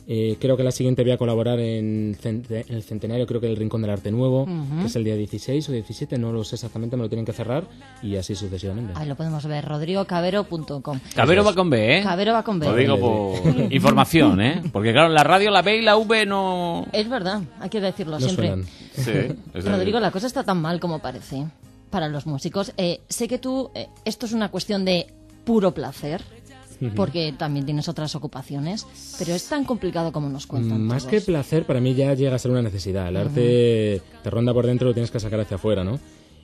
Creo que la siguiente voy a colaborar en el centenario, creo que el Rincón del Arte Nuevo, que es el día 16 o 17, no lo sé exactamente, me lo tienen que cerrar, y así sucesivamente. Ahí lo podemos ver, rodrigocavero.com. Cabero va con B, ¿eh? Cabero va con B. Lo digo por información, ¿eh? Porque claro, en la radio la B y la V no... Es verdad, hay que decirlo no siempre. suenan. Sí, Rodrigo, la cosa está tan mal como parece para los músicos. Sé que tú, esto es una cuestión de puro placer, porque también tienes otras ocupaciones, pero es tan complicado como nos cuentan Más todos. que placer, para mí ya llega a ser una necesidad. El arte te ronda por dentro, lo tienes que sacar hacia afuera, ¿no?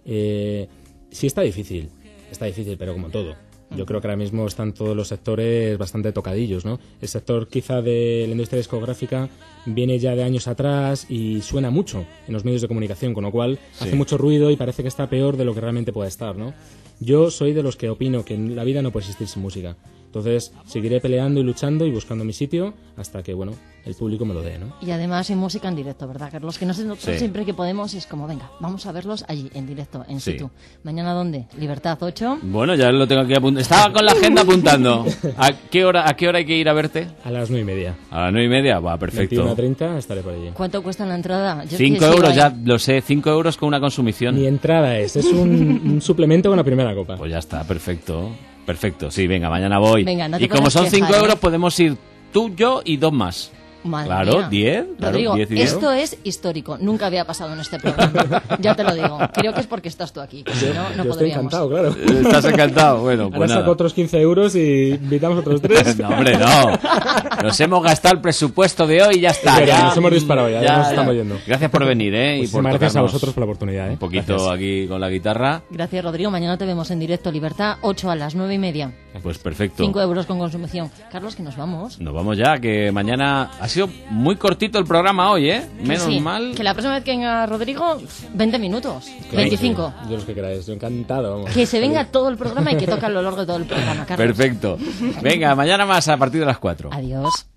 Sí está difícil, pero como todo. Yo creo que ahora mismo están todos los sectores bastante tocadillos, ¿no? El sector quizá de la industria discográfica viene ya de años atrás y suena mucho en los medios de comunicación, con lo cual hace mucho ruido y parece que está peor de lo que realmente puede estar, ¿no? Yo soy de los que opino que la vida no puede existir sin música. Entonces seguiré peleando y luchando y buscando mi sitio hasta que, bueno, el público me lo dé, ¿no? Y además en música en directo, ¿verdad, Carlos? Que nosotros siempre que podemos es como, venga, vamos a verlos allí, en directo, en situ. ¿Mañana dónde? Libertad 8. Bueno, ya lo tengo aquí apuntado. Estaba con la agenda apuntando. ¿A qué hora hay que ir a verte? A las 9:30. A las 9:30, va, perfecto. 21:30 estaré por allí. ¿Cuánto cuesta la entrada? 5 euros, ya lo sé, 5 euros con una consumición. Mi entrada es un suplemento con la primera copa. Pues ya está, perfecto. Perfecto, sí, venga, mañana voy. Venga, no te y como puedes son 5 quejar, euros, podemos ir tú, yo y 2 más. Madre claro, mía. 10. Rodrigo, claro, 10 y 10. esto es histórico. Nunca había pasado en este programa. Ya te lo digo. Creo que es porque estás tú aquí. Si no, no yo estoy podríamos. encantado, claro. Estás encantado, bueno, pues ahora saco nada. otros 15 euros y invitamos otros 3. No, hombre, no. Nos hemos gastado el presupuesto de hoy y ya está. Pero ya nos hemos disparado, ya nos estamos yendo. Gracias por venir, ¿eh? Pues y por gracias a tocarnos vosotros por la oportunidad, ¿eh? un poquito Gracias. aquí con la guitarra. Gracias, Rodrigo. Mañana te vemos en directo. Libertad 8 a las 9:30. Pues perfecto. 5 euros con consumición. Carlos, que nos vamos. Nos vamos ya, que mañana ha sido muy cortito el programa hoy, ¿eh? Menos Sí, mal. que la próxima vez que venga Rodrigo, 20 minutos. 25. Yo los que queráis, yo encantado, vamos. Que se venga todo el programa y que toque a lo largo de todo el programa, Carlos. Perfecto. Venga, mañana más a partir de las 4. Adiós.